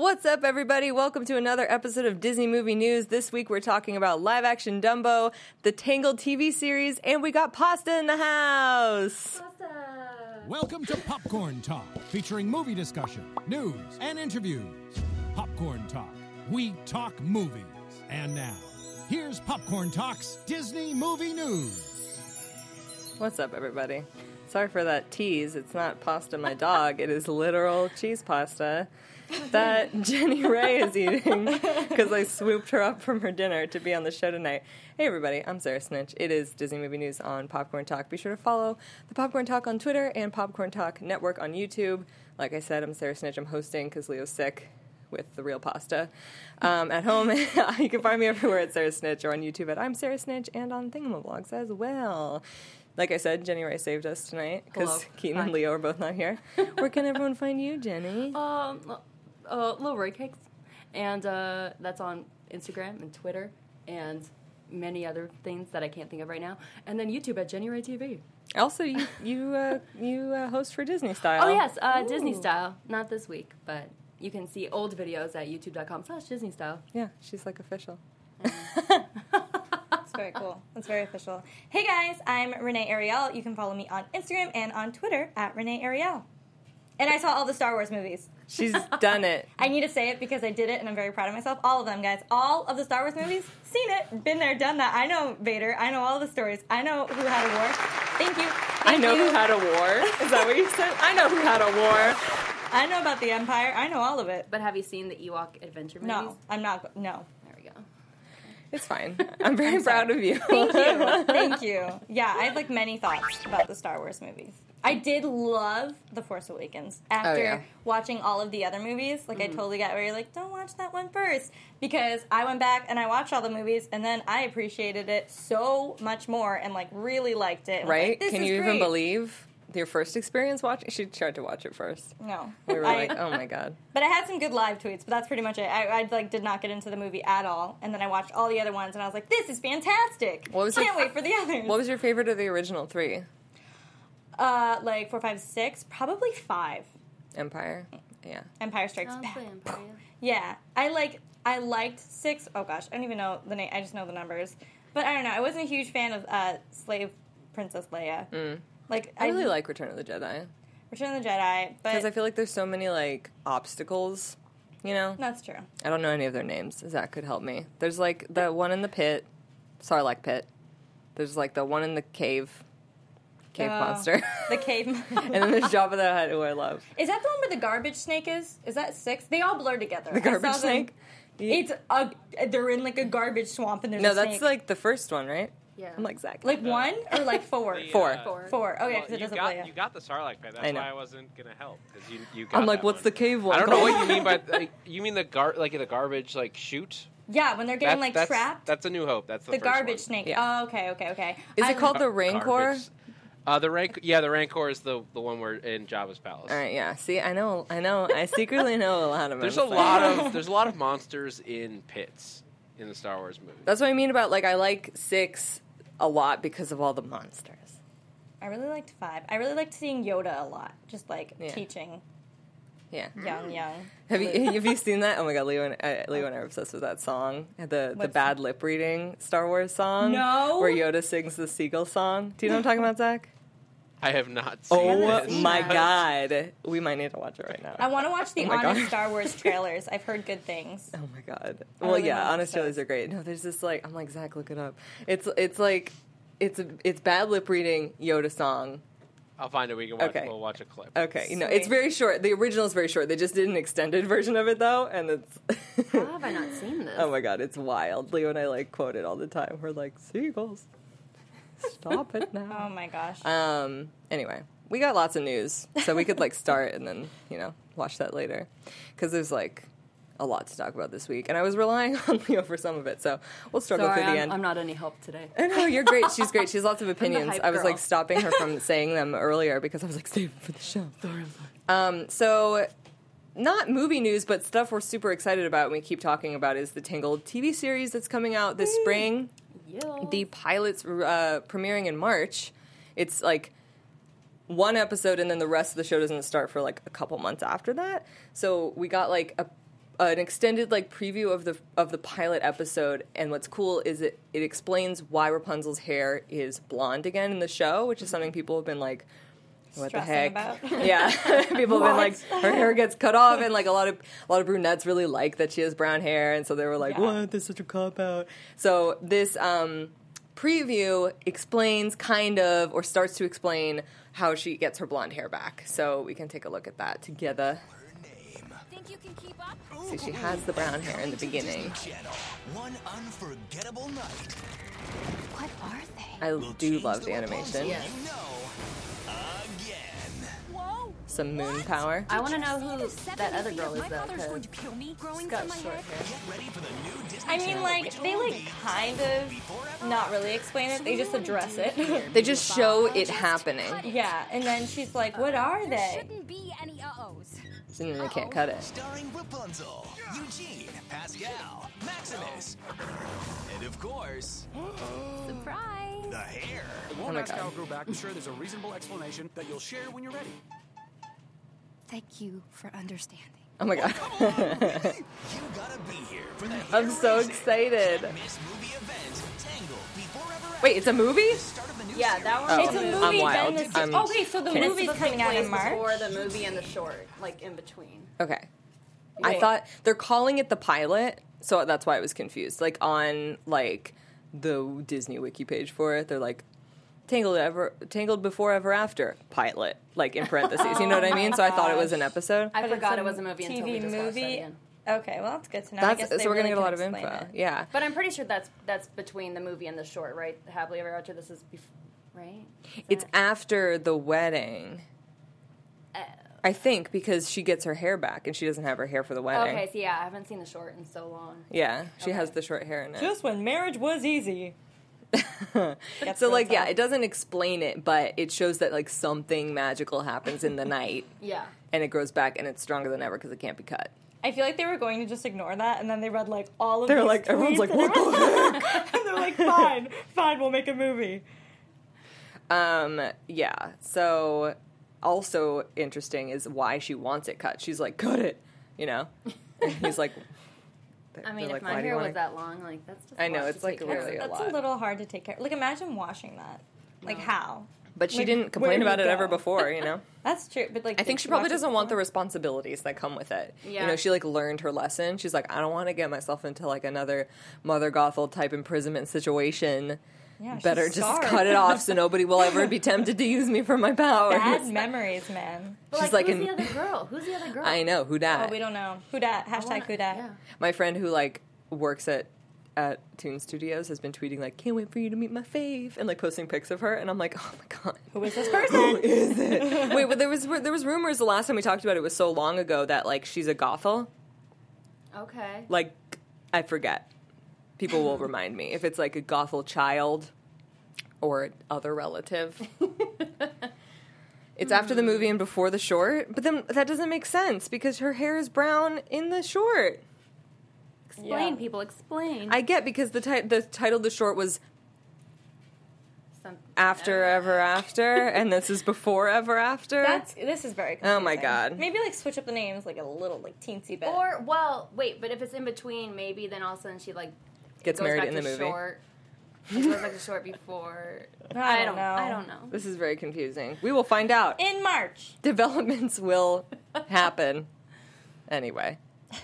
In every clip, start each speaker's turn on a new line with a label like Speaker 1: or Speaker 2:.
Speaker 1: What's up, everybody? Welcome to another episode of Disney Movie News. This week we're talking about live-action Dumbo, the Tangled TV series, and we got pasta in the house.
Speaker 2: Pasta!
Speaker 3: Welcome to Popcorn Talk, featuring movie discussion, news, and interviews. Popcorn Talk. We talk movies. And now, here's Popcorn Talk's Disney Movie News.
Speaker 1: What's up, everybody? Sorry for that tease. It's not pasta my dog. It is literal cheese pasta that Jenny Ray is eating because I swooped her up from her dinner to be on the show tonight. Hey, everybody. I'm Sarah Snitch. It is Disney Movie News on Popcorn Talk. Be sure to follow the Popcorn Talk on Twitter and Popcorn Talk Network on YouTube. Like I said, I'm Sarah Snitch. I'm hosting because Leo's sick with the real pasta. At home, you can find me everywhere at Sarah Snitch or on YouTube at I'm Sarah Snitch and on Thingamavlogs as well. Like I said, Jenny Ray saved us tonight because Keaton and Leo are both not here. Where can everyone find you, Jenny?
Speaker 2: Little Ray Cakes. And that's on Instagram and Twitter and many other things that I can't think of right now. And then YouTube at Jenny Ray TV.
Speaker 1: Also, you host for Disney Style.
Speaker 2: Oh, yes, Disney Style. Not this week, but you can see old videos at youtube.com/Disney Style.
Speaker 1: Yeah, she's like official.
Speaker 4: That's very cool. That's very official. Hey guys, I'm Renee Ariel. You can follow me on Instagram and on Twitter at Renee Ariel. And I saw all the Star Wars movies.
Speaker 1: She's done it.
Speaker 4: I need to say it because I did it and I'm very proud of myself. All of them, guys. All of the Star Wars movies. Seen it. Been there, done that. I know Vader. I know all the stories. I know who had a war. Thank you.
Speaker 1: I know who had a war. Is that what you said? I know who had a war.
Speaker 4: I know about the Empire. I know all of it.
Speaker 2: But have you seen the Ewok adventure movies?
Speaker 4: No, I'm not. No.
Speaker 2: There we go.
Speaker 1: It's fine. I'm very proud of you.
Speaker 4: Thank you. Thank you. Yeah, I have many thoughts about the Star Wars movies. I did love The Force Awakens. After watching all of the other movies, I totally got where you're like, don't watch that one first. Because I went back and I watched all the movies, and then I appreciated it so much more and, really liked it.
Speaker 1: Right?
Speaker 4: This
Speaker 1: Can
Speaker 4: is
Speaker 1: you
Speaker 4: great.
Speaker 1: even believe your first experience watching? She tried to watch it first.
Speaker 4: No.
Speaker 1: We were like, oh my God.
Speaker 4: But I had some good live tweets, but that's pretty much it. I did not get into the movie at all, and then I watched all the other ones, and I was like, this is fantastic. Can't wait for the others.
Speaker 1: What was your favorite of the original three?
Speaker 4: 4, 5, 6, probably 5.
Speaker 1: Empire? Yeah.
Speaker 4: Empire Strikes
Speaker 2: I'll
Speaker 4: Back.
Speaker 2: say Empire.
Speaker 4: Yeah. I liked 6. Oh gosh, I don't even know the name. I just know the numbers. But I don't know. I wasn't a huge fan of Slave Princess Leia.
Speaker 1: I really like Return of the Jedi.
Speaker 4: Return of the Jedi, but
Speaker 1: Because I feel like there's so many, obstacles, you know?
Speaker 4: that's true.
Speaker 1: I don't know any of their names. Zach could help me. There's, the one in the pit. Sarlacc pit. There's, the one in the cave monster.
Speaker 4: The cave.
Speaker 1: And then there's Jabba the Hutt, who I love.
Speaker 4: Is that the one where the garbage snake is? Is that 6? They all blur together.
Speaker 1: The garbage snake?
Speaker 4: It's they're in a garbage swamp and there's
Speaker 1: No,
Speaker 4: a snake.
Speaker 1: that's, the first one, right?
Speaker 2: Yeah.
Speaker 1: I'm like, Zach.
Speaker 4: 1 or 4?
Speaker 1: Four.
Speaker 4: 4. Oh, yeah, because it
Speaker 5: you
Speaker 4: doesn't
Speaker 5: got,
Speaker 4: play.
Speaker 5: you got the Sarlacc pit.
Speaker 1: I
Speaker 5: That's
Speaker 1: know.
Speaker 5: why I wasn't gonna help because you got.
Speaker 1: I'm like,
Speaker 5: that
Speaker 1: what's
Speaker 5: one.
Speaker 1: the cave one?
Speaker 5: I don't know what you mean by you mean the the garbage chute.
Speaker 4: Yeah, when they're getting
Speaker 5: That's
Speaker 4: trapped.
Speaker 5: That's a New Hope. That's the
Speaker 4: The
Speaker 5: first
Speaker 4: garbage
Speaker 5: one.
Speaker 4: snake.
Speaker 1: Yeah.
Speaker 4: Oh, okay.
Speaker 1: Is it called the Rancor?
Speaker 5: The Rancor is the one where in Jabba's palace.
Speaker 1: All right, yeah. See, I know. I secretly know a lot of
Speaker 5: There's
Speaker 1: them.
Speaker 5: a lot of monsters in pits in the Star Wars movie.
Speaker 1: That's what I mean about, I like 6 a lot because of all the monsters.
Speaker 4: I really liked 5. I really liked seeing Yoda a lot. Just, teaching
Speaker 1: Yeah.
Speaker 4: young.
Speaker 1: Have you seen that? Oh my God, Leo and I are obsessed with that song, the bad lip reading Star Wars song.
Speaker 4: No.
Speaker 1: Where Yoda sings the seagull song. Do you know what I'm talking about, Zach?
Speaker 5: I have not seen
Speaker 1: Oh
Speaker 5: this.
Speaker 1: my God, we might need to watch it right now.
Speaker 4: I want to watch the
Speaker 1: Oh my
Speaker 4: Honest
Speaker 1: God.
Speaker 4: Star Wars trailers. I've heard good things.
Speaker 1: Oh my God.
Speaker 4: I
Speaker 1: Well,
Speaker 4: really
Speaker 1: yeah,
Speaker 4: want
Speaker 1: honest
Speaker 4: those.
Speaker 1: trailers are great. No, there's this I'm like, Zach, look it up. It's bad lip reading Yoda song.
Speaker 5: I'll find it. We can watch.
Speaker 1: Okay.
Speaker 5: We'll watch a clip.
Speaker 1: Okay,
Speaker 4: Sweet.
Speaker 1: it's very short. The original is very short. They just did an extended version of it though, and it's.
Speaker 2: How have I not seen this?
Speaker 1: Oh my God, it's wild. Leo and I quote it all the time. We're like, seagulls, stop it
Speaker 4: Oh
Speaker 1: now.
Speaker 4: my gosh.
Speaker 1: Anyway, we got lots of news, so we could start and then watch that later, because there's a lot to talk about this week, and I was relying on Leo for some of it, so we'll struggle
Speaker 2: Sorry,
Speaker 1: through the end.
Speaker 2: I'm not any help today.
Speaker 1: No, you're great. She's great. She has lots of opinions.
Speaker 2: hype
Speaker 1: I was
Speaker 2: girl.
Speaker 1: stopping her from saying them earlier because I was save it for the show. So not movie news, but stuff we're super excited about and we keep talking about is the Tangled TV series that's coming out this spring.
Speaker 2: Yeah.
Speaker 1: The pilot's premiering in March. It's one episode and then the rest of the show doesn't start for a couple months after that. So we got an extended like preview of the pilot episode, and what's cool is it explains why Rapunzel's hair is blonde again in the show, which is something people have been like, what the heck?
Speaker 4: About.
Speaker 1: Yeah, people have been like, her hair gets cut off, and like a lot of brunettes really like that she has brown hair, and so they were like, what? This is such a cop out. So this preview explains kind of, or starts to explain how she gets her blonde hair back. So we can take a look at that together.
Speaker 6: You can keep up?
Speaker 1: See, she has the brown hair in the beginning.
Speaker 7: One unforgettable night.
Speaker 6: What are they?
Speaker 1: I do love the animation.
Speaker 2: Yes.
Speaker 7: Again.
Speaker 6: Whoa!
Speaker 1: Some moon power.
Speaker 2: I want to know who that other girl is,
Speaker 6: My
Speaker 2: though,
Speaker 6: father's going
Speaker 2: because
Speaker 6: to kill me growing
Speaker 2: she's got
Speaker 6: from my
Speaker 2: short
Speaker 6: head.
Speaker 2: hair.
Speaker 7: Get ready for the new Disney
Speaker 4: I mean,
Speaker 7: Channel
Speaker 4: like,
Speaker 7: original
Speaker 4: they, like,
Speaker 7: movie.
Speaker 4: kind of not really explain it. They just address it.
Speaker 1: They just show it happening.
Speaker 4: Yeah, and then she's like, what are
Speaker 6: There
Speaker 4: they?
Speaker 6: shouldn't be any uh-ohs.
Speaker 1: And then they can't cut it.
Speaker 7: Starring Rapunzel, Eugene, Pascal, Maximus, and of course,
Speaker 6: Surprise!
Speaker 7: the hair.
Speaker 1: Oh my God.
Speaker 8: Grew back. I'm sure there's a reasonable explanation that you'll share when you're ready.
Speaker 6: Thank you for understanding.
Speaker 1: Oh my God.
Speaker 7: You gotta be here for the
Speaker 1: I'm so
Speaker 7: hair-raising,
Speaker 1: excited.
Speaker 7: can't-miss movie event, Tangled Before Ever
Speaker 1: Wait, it's a movie?
Speaker 7: After. Start of the new
Speaker 2: Yeah, that one.
Speaker 1: Oh,
Speaker 4: It's a
Speaker 1: I'm
Speaker 4: movie,
Speaker 1: wild.
Speaker 4: then
Speaker 1: I'm-
Speaker 4: okay, so the
Speaker 1: can't-
Speaker 4: movie's coming out in March.
Speaker 2: Before the movie and the short, like in between.
Speaker 1: Okay. I
Speaker 4: Wait.
Speaker 1: thought they're calling it the pilot, so that's why I was confused. Like on like the Disney wiki page for it, they're like Tangled Before Ever After pilot, like in parentheses. You know what I mean? So I thought it was an episode.
Speaker 2: I
Speaker 4: But
Speaker 2: forgot
Speaker 4: it's
Speaker 2: it was a movie until we
Speaker 4: TV
Speaker 2: just watched that
Speaker 4: movie.
Speaker 2: again.
Speaker 4: Okay, well, that's good to know. I guess
Speaker 1: So
Speaker 4: they
Speaker 1: we're gonna
Speaker 4: really
Speaker 1: get a lot
Speaker 4: can
Speaker 1: of
Speaker 4: explain
Speaker 1: info.
Speaker 4: it.
Speaker 1: Yeah.
Speaker 2: But I'm pretty sure that's between the movie and the short, right? Happily Ever After. This is right? Is
Speaker 1: It's
Speaker 2: that-
Speaker 1: after the wedding. I think because she gets her hair back and she doesn't have her hair for the wedding.
Speaker 2: Okay, so yeah, I haven't seen the short in so long.
Speaker 1: Yeah, she
Speaker 2: Okay.
Speaker 1: has the short hair in it.
Speaker 4: Just when marriage was easy.
Speaker 1: So like, yeah, it doesn't explain it, but it shows that like something magical happens in the night,
Speaker 2: Yeah.
Speaker 1: and it grows back, and it's stronger than ever because it can't be cut.
Speaker 4: I feel like they were going to just ignore that, and then they read like all of.
Speaker 1: They're
Speaker 4: these
Speaker 1: like, everyone's
Speaker 4: tweets,
Speaker 1: like, what the heck?
Speaker 4: and they're like, fine, we'll make a movie.
Speaker 1: Yeah. So also interesting is why she wants it cut. She's like, cut it, you know. And he's like,
Speaker 2: I mean,
Speaker 1: they're
Speaker 2: if
Speaker 1: like, why
Speaker 2: my
Speaker 1: do you
Speaker 2: hair
Speaker 1: wanna-
Speaker 2: was that long, like that's just.
Speaker 1: I know,
Speaker 2: a lot
Speaker 1: it's,
Speaker 2: to
Speaker 1: like,
Speaker 2: take care of.
Speaker 1: really a
Speaker 4: That's
Speaker 1: lot.
Speaker 4: a little hard to take care. Like, imagine washing that. Like, how?
Speaker 1: But she
Speaker 4: Like,
Speaker 1: didn't
Speaker 4: where
Speaker 1: complain
Speaker 4: do
Speaker 1: about
Speaker 4: you
Speaker 1: it
Speaker 4: go?
Speaker 1: ever before, you know.
Speaker 4: That's true, but like,
Speaker 1: I think
Speaker 4: did
Speaker 1: she probably
Speaker 4: watch it
Speaker 1: doesn't want the
Speaker 4: before?
Speaker 1: responsibilities that come with it. You
Speaker 2: Yeah.
Speaker 1: know, she like learned her lesson. She's like, I don't want to get myself into like another Mother Gothel type imprisonment situation.
Speaker 4: Yeah, she's
Speaker 1: Better just
Speaker 4: scarred.
Speaker 1: cut it off so nobody will ever be tempted to use me for my powers.
Speaker 4: Bad memories, man.
Speaker 2: But
Speaker 1: She's
Speaker 2: like,
Speaker 1: like
Speaker 2: who's
Speaker 1: in-
Speaker 2: the other girl? Who's the other girl?
Speaker 1: I know who dat.
Speaker 4: Oh, we don't know. Who dat? Hashtag who dat.
Speaker 2: Yeah.
Speaker 1: My friend who like works at Toon Studios has been tweeting like, can't wait for you to meet my fave, and like posting pics of her, and I'm like, oh my god,
Speaker 4: Who is this person?
Speaker 1: who is it? Wait, but there was rumors the last time we talked about it was so long ago that like she's a Gothel.
Speaker 2: Okay.
Speaker 1: Like, I forget. People will remind me if it's like a Gothel child or other relative. It's after the movie and before the short, but then that doesn't make sense because her hair is brown in the short.
Speaker 2: Explain,
Speaker 4: Yeah.
Speaker 2: people. Explain.
Speaker 1: I get because the title of the short was
Speaker 2: Some-
Speaker 1: After Ever After, and this is Before Ever After.
Speaker 4: This is very.
Speaker 1: Oh my
Speaker 4: confusing.
Speaker 1: God.
Speaker 4: Maybe like switch up the names like a little like teensy bit.
Speaker 2: Or well, wait, but if it's in between, maybe then all of a sudden she like
Speaker 1: Gets
Speaker 2: goes
Speaker 1: married
Speaker 2: back
Speaker 1: in the
Speaker 2: to
Speaker 1: movie.
Speaker 2: Short. It goes back to short before.
Speaker 4: I don't know.
Speaker 2: I don't know.
Speaker 1: This is very confusing. We will find out.
Speaker 4: in March.
Speaker 1: Developments will happen. Anyway.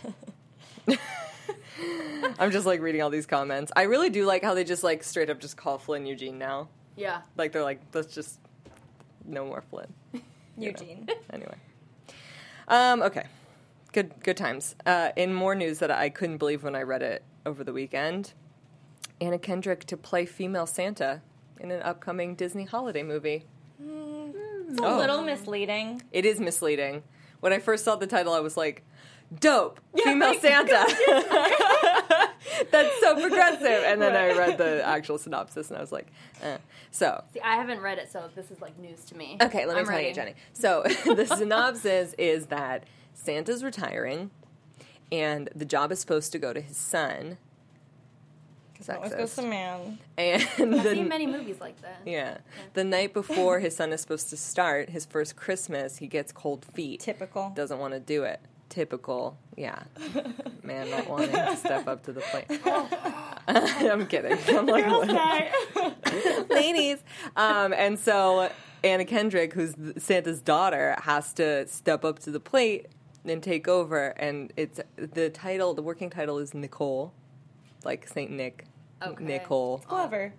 Speaker 1: I'm just like reading all these comments. I really do like how they just like straight up just call Flynn Eugene now.
Speaker 2: Yeah.
Speaker 1: Like they're like, let's just no more Flynn. You know.
Speaker 4: Eugene.
Speaker 1: Anyway. Okay. Good times. In more news that I couldn't believe when I read it over the weekend, Anna Kendrick to play female Santa in an upcoming Disney holiday movie.
Speaker 4: It's a
Speaker 1: Oh.
Speaker 4: little misleading.
Speaker 1: It is misleading. When I first saw the title, I was like, dope, female Santa. That's so progressive. And then I read the actual synopsis and I was like, eh. So,
Speaker 2: See, I haven't read it, so this is like news to me.
Speaker 1: okay, let me
Speaker 2: I'm
Speaker 1: tell
Speaker 2: ready.
Speaker 1: you, Jenny. So, the synopsis is that Santa's retiring and the job is supposed to go to his son.
Speaker 4: Always goes to man.
Speaker 1: And
Speaker 2: I've seen
Speaker 1: the,
Speaker 2: many movies like that.
Speaker 1: yeah, the night before his son is supposed to start his first Christmas, he gets cold feet.
Speaker 4: Typical.
Speaker 1: Doesn't want to do it. typical, man not wanting to step up to the plate. I'm kidding. I'm like, ladies. And so Anna Kendrick, who's Santa's daughter, has to step up to the plate and take over. And it's the working title is Nicole, like Saint Nick.
Speaker 2: Okay.
Speaker 1: Nicole.
Speaker 4: Clever.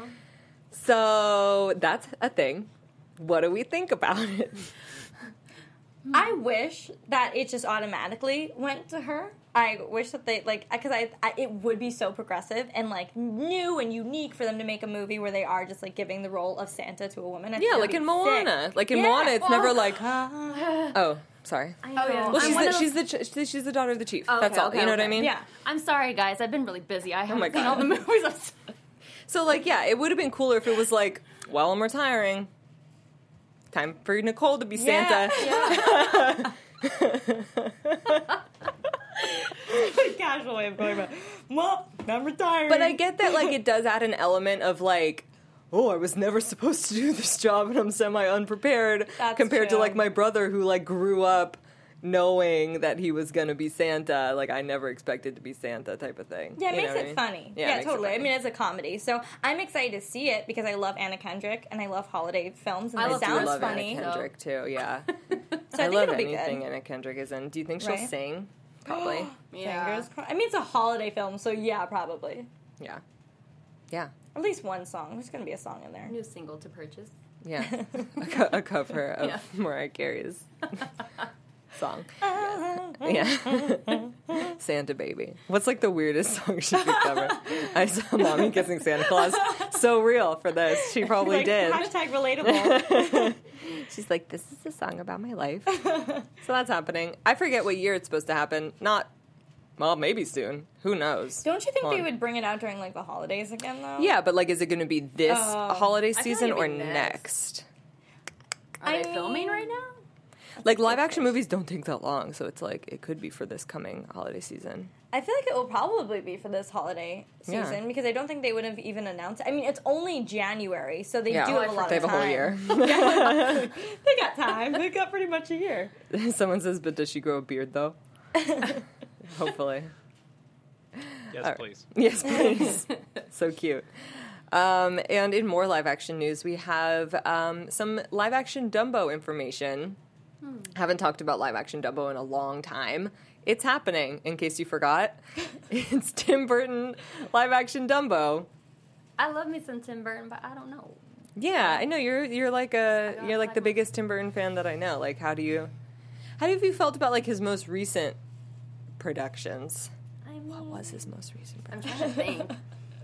Speaker 1: So that's a thing. What do we think about it?
Speaker 4: I wish that it just automatically went to her. I wish that they, like, because it would be so progressive and, like, new and unique for them to make a movie where they are just, like, giving the role of Santa to a woman.
Speaker 1: Yeah, like in Moana.
Speaker 4: Sick.
Speaker 1: Like in Moana, it's never like, oh, sorry.
Speaker 2: Oh, yeah.
Speaker 1: Well, she's the daughter of the chief. That's all. You know what I mean?
Speaker 4: Yeah.
Speaker 2: I'm sorry, guys. I've been really busy. I haven't
Speaker 1: my
Speaker 2: seen
Speaker 1: God.
Speaker 2: all the movies.
Speaker 1: So, like, yeah, it would have been cooler if it was like, well, I'm retiring. Time for Nicole to be Santa.
Speaker 4: Yeah. Casual way of going about, well, I'm retiring.
Speaker 1: But I get that, like, it does add an element of, like, oh, I was never supposed to do this job and I'm semi-unprepared compared to,
Speaker 4: true.
Speaker 1: like, my brother who, like, grew up knowing that he was going to be Santa. Like, I never expected to be Santa type of thing.
Speaker 4: Yeah, it
Speaker 1: You
Speaker 4: makes
Speaker 1: know what
Speaker 4: it
Speaker 1: I mean?
Speaker 4: funny.
Speaker 1: Yeah, it
Speaker 4: Yeah,
Speaker 1: makes it
Speaker 4: totally. I
Speaker 1: funny.
Speaker 4: mean, it's a comedy. So I'm excited to see it because I love Anna Kendrick and I love holiday films and
Speaker 2: I
Speaker 4: it
Speaker 2: love to
Speaker 4: sounds
Speaker 1: love
Speaker 4: funny.
Speaker 1: Anna Kendrick, too, yeah.
Speaker 4: So I
Speaker 1: I
Speaker 4: think
Speaker 1: love
Speaker 4: it'll be
Speaker 1: anything
Speaker 4: good.
Speaker 1: Anna Kendrick is in. Do you think she'll
Speaker 4: Right?
Speaker 1: sing? Probably.
Speaker 4: Fingers crossed. I mean, it's a holiday film, so yeah, probably.
Speaker 1: Yeah. Yeah.
Speaker 4: At least one song. There's going to be a song in there.
Speaker 2: New single to purchase.
Speaker 1: Yeah. A cover of
Speaker 2: Yeah.
Speaker 1: Mariah Carey's song. Yeah. Santa Baby. What's like the weirdest song she could cover? I saw Mommy Kissing Santa Claus. So real for this. She probably
Speaker 4: Like,
Speaker 1: did.
Speaker 4: Hashtag relatable.
Speaker 1: She's like, this is a song about my life. So that's happening. I forget what year it's supposed to happen. Well, maybe soon. Who knows?
Speaker 4: Don't you think
Speaker 1: Hold
Speaker 4: they
Speaker 1: on.
Speaker 4: would bring it out during, like, the holidays again, though?
Speaker 1: Yeah, but like, is it going to be this holiday
Speaker 2: feel
Speaker 1: season
Speaker 2: like
Speaker 1: or
Speaker 2: it'd be
Speaker 1: next?
Speaker 2: Are they filming right now?
Speaker 1: Like, live action movies don't take that long, so it's like, it could be for this coming holiday season.
Speaker 4: I feel like it will probably be for this holiday
Speaker 1: Yeah.
Speaker 4: season because I don't think they would have even announced it. I mean, it's only January, so they
Speaker 1: Yeah.
Speaker 4: do have a lot
Speaker 1: They
Speaker 4: of
Speaker 1: have
Speaker 4: time.
Speaker 1: a whole year.
Speaker 4: They got time. They've got pretty much a year.
Speaker 1: Someone says, but does she grow a beard, though? Hopefully.
Speaker 5: Yes, please.
Speaker 1: Yes, please. So cute. And in more live action news, we have some live action Dumbo information. Haven't talked about live action Dumbo in a long time. It's happening, in case you forgot. It's Tim Burton live action Dumbo.
Speaker 2: I love me some Tim Burton, but I don't know.
Speaker 1: Yeah, I know you're like the biggest Tim Burton fan that I know. Like, how have you felt about like his most recent productions?
Speaker 2: I mean,
Speaker 1: What was his most recent
Speaker 2: I'm
Speaker 1: production?
Speaker 2: trying to think.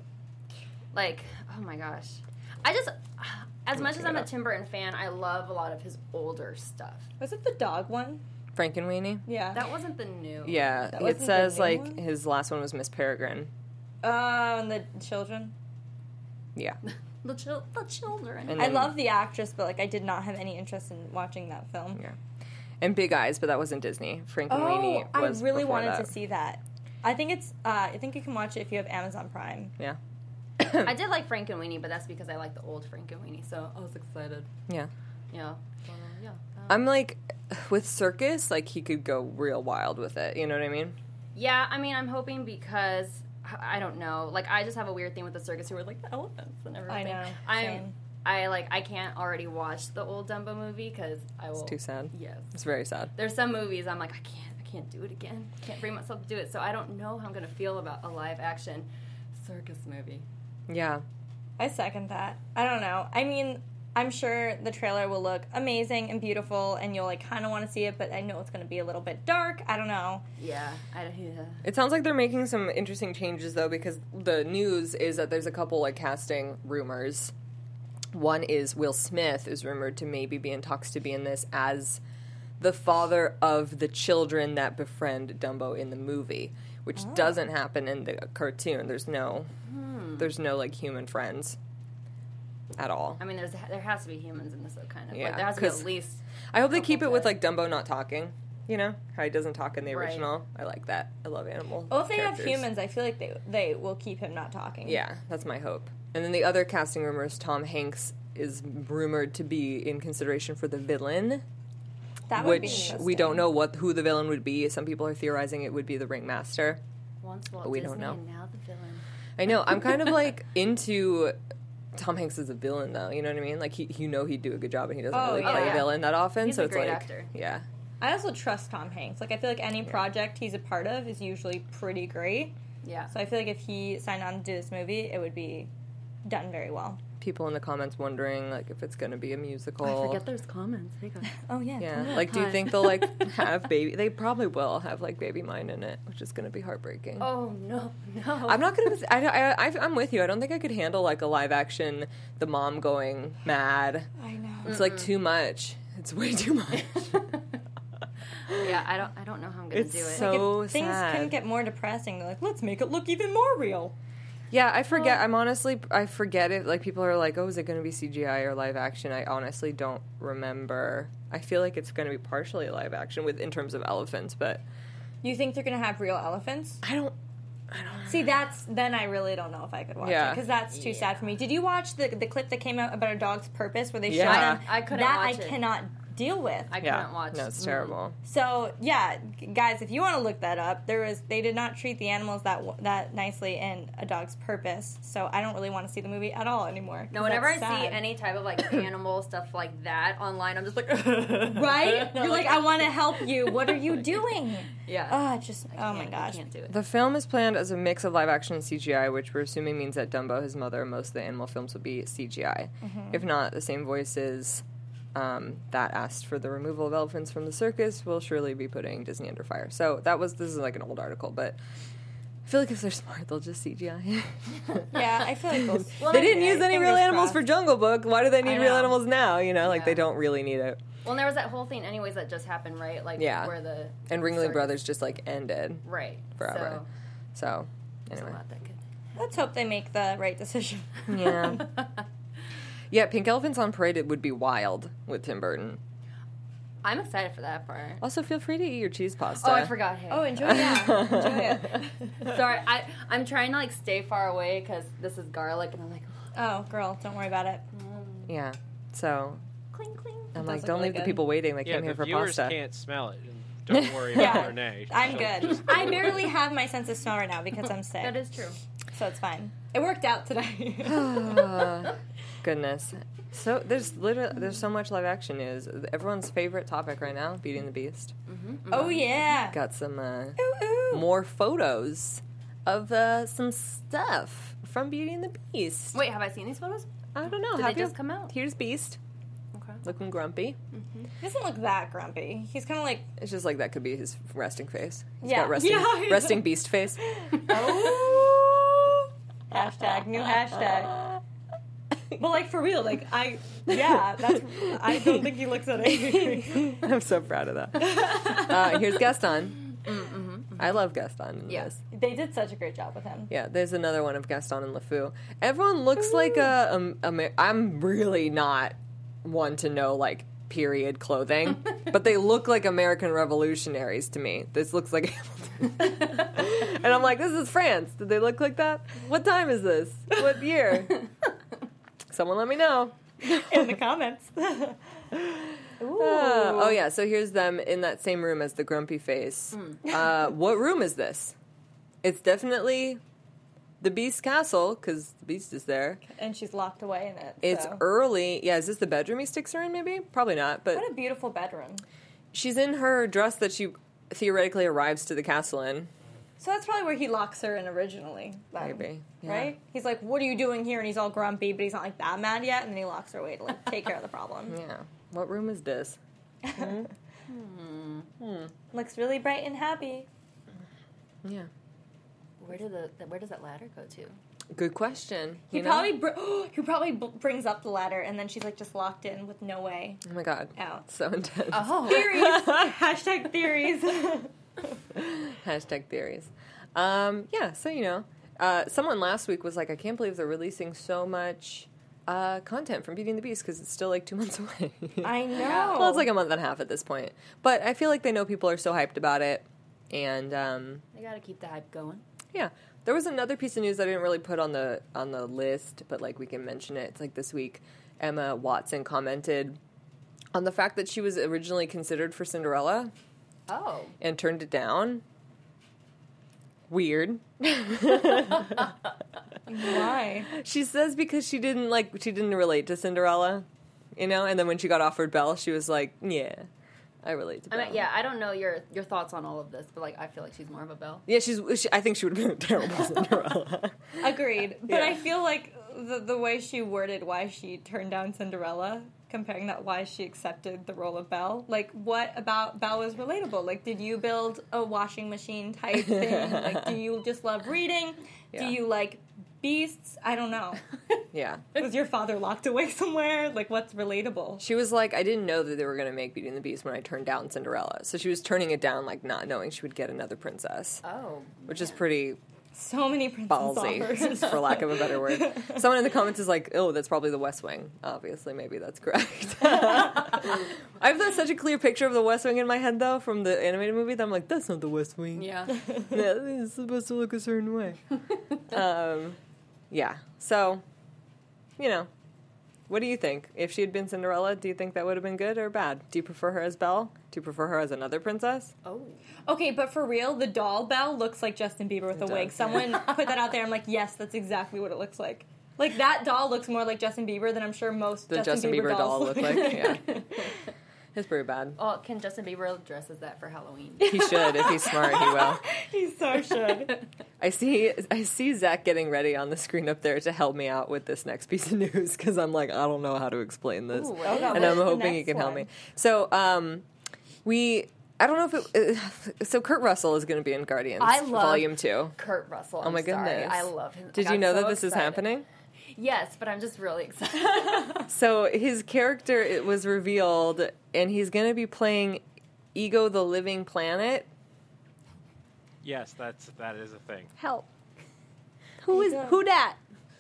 Speaker 2: Like, oh my gosh. I just, as much as I'm a Tim Burton fan, I love a lot of his older stuff.
Speaker 4: Was it the dog one?
Speaker 1: Frankenweenie?
Speaker 4: Yeah.
Speaker 2: That wasn't the new.
Speaker 1: Yeah,
Speaker 4: That
Speaker 1: it
Speaker 4: wasn't the
Speaker 1: says
Speaker 4: new
Speaker 1: like
Speaker 4: one?
Speaker 1: his last one was Miss Peregrine.
Speaker 4: And the children.
Speaker 1: Yeah.
Speaker 2: The children.
Speaker 1: And
Speaker 4: I
Speaker 1: then-
Speaker 4: love the actress, but like I did not have any interest in watching that film.
Speaker 1: Yeah. And Big Eyes, but that wasn't Disney. Frankenweenie
Speaker 4: Oh,
Speaker 1: was
Speaker 4: I really
Speaker 1: before
Speaker 4: wanted
Speaker 1: that.
Speaker 4: to see that. I think it's. I think you can watch it if you have Amazon Prime.
Speaker 1: Yeah.
Speaker 2: I did like Frankenweenie, but that's because I like the old Frankenweenie, so I was excited.
Speaker 1: Yeah.
Speaker 2: Yeah. So, yeah.
Speaker 1: I'm like, with Circus, like, he could go real wild with it. You know what I mean?
Speaker 2: Yeah, I mean, I'm hoping because I don't know. Like, I just have a weird thing with the circus who are like the elephants and everything.
Speaker 4: I know. Same.
Speaker 2: I can't already watch the old Dumbo movie because I will.
Speaker 1: It's too sad.
Speaker 2: Yes.
Speaker 1: It's very sad.
Speaker 2: There's some movies I'm like, I can't do it again. Can't bring myself to do it. So I don't know how I'm gonna feel about a live action circus movie.
Speaker 1: Yeah.
Speaker 4: I second that. I don't know. I mean, I'm sure the trailer will look amazing and beautiful, and you'll like kind of want to see it. But I know it's going to be a little bit dark. I don't know.
Speaker 2: Yeah.
Speaker 1: It sounds like they're making some interesting changes, though, because the news is that there's a couple, like, casting rumors. One is Will Smith is rumored to maybe be in talks to be in this as the father of the children that befriend Dumbo in the movie, which doesn't happen in the cartoon. There's no, like, human friends at all.
Speaker 2: I mean, there has to be humans in this kind of.
Speaker 1: Yeah,
Speaker 2: Like, there has to be
Speaker 1: 'cause
Speaker 2: at least.
Speaker 1: I hope they keep it
Speaker 2: couple
Speaker 1: with,
Speaker 2: to-
Speaker 1: like, Dumbo not talking. You know? How he doesn't talk in the
Speaker 2: Right.
Speaker 1: original. I like that. I love animal
Speaker 4: Well, if they
Speaker 1: characters.
Speaker 4: have humans, I feel like they will keep him not talking.
Speaker 1: Yeah, that's my hope. And then the other casting rumors, Tom Hanks is rumored to be in consideration for the villain
Speaker 4: That would be
Speaker 1: which we
Speaker 4: interesting.
Speaker 1: don't know who the villain would be. Some people are theorizing it would be the Ringmaster.
Speaker 2: Once Walt
Speaker 1: But we
Speaker 2: Disney,
Speaker 1: don't know.
Speaker 2: and now the villain.
Speaker 1: I know. I'm kind of like into Tom Hanks as a villain, though. You know what I mean? Like he'd do a good job, and he doesn't
Speaker 4: Oh,
Speaker 1: really
Speaker 4: yeah.
Speaker 1: play
Speaker 2: Yeah.
Speaker 1: a villain that often.
Speaker 2: He's
Speaker 1: so
Speaker 2: a
Speaker 1: it's
Speaker 2: great
Speaker 1: like,
Speaker 2: actor.
Speaker 1: yeah,
Speaker 4: I also trust Tom Hanks. Like, I feel like any project he's a part of is usually pretty great.
Speaker 2: Yeah.
Speaker 4: So I feel like if he signed on to do this movie, it would be done very well.
Speaker 1: people in the comments wondering like if it's going to be a musical.
Speaker 2: I forget there's comments. Hey guys.
Speaker 4: Oh, yeah.
Speaker 1: Yeah, like, do you think they'll like have baby? They probably will have like Baby Mine in it, which is going to be heartbreaking.
Speaker 2: Oh no.
Speaker 1: I'm not gonna. I'm with you. I don't think I could handle like a live action. The mom going mad.
Speaker 4: I know.
Speaker 1: It's like too much. It's way too much.
Speaker 2: Yeah, I don't know how I'm gonna
Speaker 1: It's
Speaker 2: do it.
Speaker 1: so
Speaker 4: If things
Speaker 1: sad.
Speaker 4: couldn't get more depressing, they're like, let's make it look even more real.
Speaker 1: Yeah, I forget. I forget it. Like people are like, "Oh, is it going to be CGI or live action?" I honestly don't remember. I feel like it's going to be partially live action in terms of elephants, but
Speaker 4: You think they're going to have real elephants?
Speaker 1: I don't.
Speaker 4: See, then I really don't know if I could watch
Speaker 1: Yeah.
Speaker 4: it because that's too sad for me. Did you watch the clip that came out about a dog's purpose where they
Speaker 1: Yeah.
Speaker 4: shot him?
Speaker 2: I couldn't
Speaker 4: that
Speaker 2: watch
Speaker 4: I
Speaker 2: it.
Speaker 4: cannot deal with.
Speaker 2: I couldn't watch.
Speaker 1: No, it's terrible.
Speaker 4: So yeah, guys, if you want to look that up, they did not treat the animals that nicely in A Dog's Purpose. So I don't really want to see the movie at all anymore. 'cause
Speaker 2: No, whenever I
Speaker 4: that's
Speaker 2: see
Speaker 4: sad.
Speaker 2: any type of like animal stuff like that online, I'm just like,
Speaker 4: right, you're like, I want to help you. What are you doing?
Speaker 2: yeah.
Speaker 4: Oh, it just oh my
Speaker 2: I
Speaker 4: gosh.
Speaker 2: can't do it.
Speaker 1: The film is planned as a mix of live action and CGI, which we're assuming means that Dumbo, his mother, and most of the animal films will be CGI. If not, the same voices that asked for the removal of elephants from the circus will surely be putting Disney under fire. So this is like an old article, but I feel like if they're smart, they'll just CGI.
Speaker 4: Yeah, I feel like
Speaker 1: They didn't use any real
Speaker 4: Fingers
Speaker 1: animals for
Speaker 4: crossed.
Speaker 1: Jungle Book. Why do they need
Speaker 4: I
Speaker 1: real
Speaker 4: know.
Speaker 1: animals now? You know, like
Speaker 2: Yeah.
Speaker 1: they don't really need it.
Speaker 2: Well, and there was that whole thing, anyways, that just happened, right? Like,
Speaker 1: Yeah.
Speaker 2: where the
Speaker 1: And Ringling
Speaker 2: circus-
Speaker 1: Brothers just like ended
Speaker 2: right
Speaker 1: forever.
Speaker 2: So,
Speaker 1: So
Speaker 2: there's
Speaker 1: anyway,
Speaker 2: a lot that could.
Speaker 4: Let's hope they make the right decision.
Speaker 1: yeah, yeah. Pink Elephants on Parade, it would be wild with Tim Burton.
Speaker 2: I'm excited for that part.
Speaker 1: Also, feel free to eat your cheese pasta.
Speaker 2: Oh, I forgot. Hey.
Speaker 4: Oh, enjoy it.
Speaker 2: Sorry, I'm trying to like stay far away because this is garlic, and I'm like,
Speaker 4: Oh, girl, don't worry about it.
Speaker 1: Yeah. So
Speaker 2: cling cling.
Speaker 1: I'm
Speaker 4: Does
Speaker 1: like,
Speaker 4: look
Speaker 1: don't
Speaker 4: really
Speaker 1: leave the
Speaker 4: good.
Speaker 1: people waiting. They
Speaker 5: Yeah,
Speaker 1: came
Speaker 5: the
Speaker 1: here for
Speaker 5: viewers
Speaker 1: pasta.
Speaker 5: can't smell it. And don't worry about
Speaker 4: Yeah.
Speaker 5: Renee.
Speaker 4: I'm good. I barely have my sense of smell right now because I'm sick.
Speaker 2: That is true.
Speaker 4: So it's fine. It worked out today.
Speaker 1: Goodness. So there's so much live action news. Everyone's favorite topic right now, Beauty and the Beast.
Speaker 4: Oh, yeah.
Speaker 1: Got some
Speaker 4: Ooh, ooh.
Speaker 1: more photos of some stuff from Beauty and the Beast.
Speaker 2: Wait, have I seen these photos?
Speaker 1: I don't know.
Speaker 2: Did
Speaker 1: have
Speaker 2: they
Speaker 1: you?
Speaker 2: just come out?
Speaker 1: Here's Beast,
Speaker 2: Okay.
Speaker 1: looking grumpy.
Speaker 4: He doesn't look that grumpy. He's kind of like,
Speaker 1: It's just like that could be his resting face. He's
Speaker 4: Yeah.
Speaker 1: got resting,
Speaker 4: Yeah.
Speaker 1: resting Beast face.
Speaker 4: oh. Hashtag, new hashtag. But, like, for real, like, I don't think he looks at it.
Speaker 1: I'm so proud of that. Here's Gaston. I love Gaston in
Speaker 2: Yes.
Speaker 1: this.
Speaker 4: They did such a great job with him.
Speaker 1: Yeah, there's another one of Gaston and LeFou. Everyone looks like I'm really not one to know, like, period clothing, but they look like American revolutionaries to me. This looks like and I'm like, this is France. Did they look like that? What time is this? What year? Someone let me know.
Speaker 4: In the comments.
Speaker 1: Oh yeah, so here's them in that same room as the grumpy face. What room is this? It's definitely the Beast castle because the Beast is there.
Speaker 4: And she's locked away in it.
Speaker 1: It's
Speaker 4: so.
Speaker 1: early. Yeah, is this the bedroom he sticks her in? Maybe, probably not. But
Speaker 4: What a beautiful bedroom.
Speaker 1: she's in her dress that she theoretically arrives to the castle in.
Speaker 4: So that's probably where he locks her in originally. then,
Speaker 1: Maybe, yeah.
Speaker 4: Right? He's like, what are you doing here? And he's all grumpy, but he's not like that mad yet. And then he locks her away to like take care of the problem.
Speaker 1: Yeah. What room is this?
Speaker 4: Looks really bright and happy.
Speaker 1: Yeah.
Speaker 2: Where does that ladder go to?
Speaker 1: Good question.
Speaker 4: He
Speaker 1: You know?
Speaker 4: probably brings up the ladder, and then she's like just locked in with no way
Speaker 1: Oh my god.
Speaker 4: out.
Speaker 1: So intense.
Speaker 2: Oh,
Speaker 4: Theories. Hashtag theories.
Speaker 1: Hashtag theories. Yeah, so you know, someone last week was like, I can't believe they're releasing so much content from Beauty and the Beast because it's still like 2 months away.
Speaker 4: I know.
Speaker 1: Well, it's like a month and a half at this point. But I feel like they know people are so hyped about it. And
Speaker 2: they gotta keep the hype going.
Speaker 1: yeah, there was another piece of news I didn't really put on the list, but like we can mention it. It's like this week, Emma Watson commented on the fact that she was originally considered for Cinderella
Speaker 2: Oh.
Speaker 1: and turned it down. Weird.
Speaker 4: Why?
Speaker 1: She says because she didn't relate to Cinderella, and then when she got offered Belle, she was like, yeah, I relate to Belle.
Speaker 2: I mean, yeah, I don't know your thoughts on all of this, but like I feel like she's more of a Belle.
Speaker 1: Yeah, I think she would have been a terrible Cinderella.
Speaker 4: Agreed. But
Speaker 1: Yeah.
Speaker 4: I feel like the way she worded why she turned down Cinderella, comparing that why she accepted the role of Belle, like, what about Belle was relatable? Like, did you build a washing machine type thing? Like, do you just love reading?
Speaker 1: Yeah.
Speaker 4: Do you like beasts? I don't know.
Speaker 1: Yeah.
Speaker 4: Was your father locked away somewhere? Like, what's relatable?
Speaker 1: She was like, I didn't know that they were going to make Beauty and the Beast when I turned down Cinderella. So she was turning it down, like, not knowing she would get another princess.
Speaker 2: Oh.
Speaker 1: Which is pretty
Speaker 4: So many princess
Speaker 1: ballsy,
Speaker 4: offers.
Speaker 1: for lack of a better word. Someone in the comments is like, oh, that's probably the West Wing. Obviously, maybe that's correct. I've got such a clear picture of the West Wing in my head, though, from the animated movie, that I'm like, that's not the West Wing.
Speaker 2: Yeah.
Speaker 1: Yeah, it's supposed to look a certain way. Yeah. So, what do you think? If she had been Cinderella, do you think that would have been good or bad? Do you prefer her as Belle? Do you prefer her as another princess?
Speaker 2: Oh.
Speaker 4: Okay, but for real, the doll Belle looks like Justin Bieber with a
Speaker 1: It
Speaker 4: wig.
Speaker 1: does,
Speaker 4: Someone put that out there. I'm like, yes, that's exactly what it looks like. Like, that doll looks more like Justin Bieber than I'm sure most
Speaker 1: The Justin Bieber doll
Speaker 4: dolls
Speaker 1: look like? Yeah. It's pretty bad.
Speaker 2: Oh, can Justin Bieber dress as that for Halloween?
Speaker 1: He should. If he's smart, he will.
Speaker 4: He so should.
Speaker 1: I see Zach getting ready on the screen up there to help me out with this next piece of news because I'm like, I don't know how to explain this.
Speaker 2: Ooh,
Speaker 4: Oh, God,
Speaker 1: And I'm
Speaker 4: what's the
Speaker 1: hoping he
Speaker 4: next
Speaker 1: can help
Speaker 4: one?
Speaker 1: me. So, I don't know if it... So Kurt Russell is going to be in Guardians
Speaker 2: I love
Speaker 1: Volume 2.
Speaker 2: Kurt Russell.
Speaker 1: Oh my
Speaker 2: I'm sorry.
Speaker 1: goodness.
Speaker 2: I love him.
Speaker 1: Did
Speaker 2: Like,
Speaker 1: you
Speaker 2: I'm
Speaker 1: know
Speaker 2: so
Speaker 1: that this is
Speaker 2: excited.
Speaker 1: happening?
Speaker 2: Yes, but I'm just really excited.
Speaker 1: So his character, it was revealed, and he's going to be playing Ego the Living Planet.
Speaker 5: Yes, that is a thing.
Speaker 1: Help. Who dat?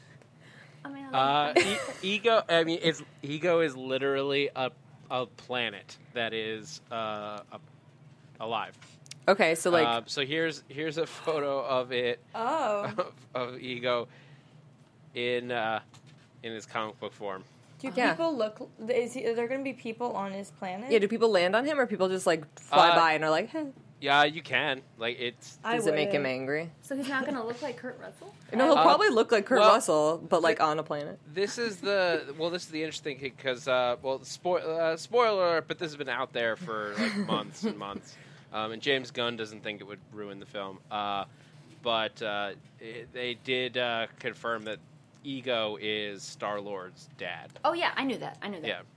Speaker 2: I mean, I love
Speaker 5: Ego. I mean, Ego is literally a planet that is alive.
Speaker 1: Okay, so like...
Speaker 5: So here's a photo of it
Speaker 4: Oh.
Speaker 5: of Ego in his comic book form.
Speaker 4: Do
Speaker 1: Yeah.
Speaker 4: people look... Are there going to be people on his planet?
Speaker 1: Yeah, do people land on him, or people just, like, fly by and are like, hey?
Speaker 5: Yeah, you can. Like it's.
Speaker 4: I
Speaker 1: Does it make him
Speaker 4: wouldn't.
Speaker 1: angry?
Speaker 2: So he's not going to look like Kurt Russell?
Speaker 1: No, he'll probably look like Kurt
Speaker 5: well,
Speaker 1: Russell, but, like, on a planet.
Speaker 5: This is the interesting thing because spoiler alert, but this has been out there for like months and months, and James Gunn doesn't think it would ruin the film, but they did confirm that Ego is Star-Lord's dad.
Speaker 2: Oh, yeah, I knew that.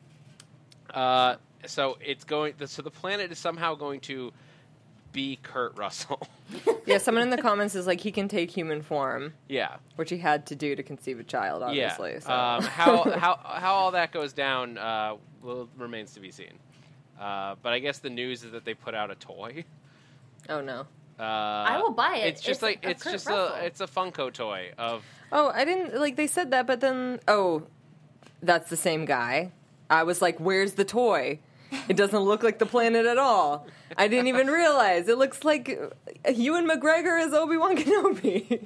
Speaker 5: Yeah. So it's going. So the planet is somehow going to be Kurt Russell.
Speaker 1: Yeah, someone in the comments is like, he can take human form,
Speaker 5: Yeah.
Speaker 1: which he had to do to conceive a child, obviously.
Speaker 5: Yeah.
Speaker 1: So.
Speaker 5: How all that goes down remains to be seen. But I guess the news is that they put out a toy.
Speaker 1: Oh, no.
Speaker 2: I will buy it.
Speaker 5: It's just
Speaker 2: It's of Kurt Russell.
Speaker 5: it's a Funko toy of.
Speaker 1: Oh, I didn't, like, they said that, but then, oh, that's the same guy. I was like, where's the toy? It doesn't look like the planet at all. I didn't even realize. It looks like Ewan McGregor as Obi-Wan Kenobi.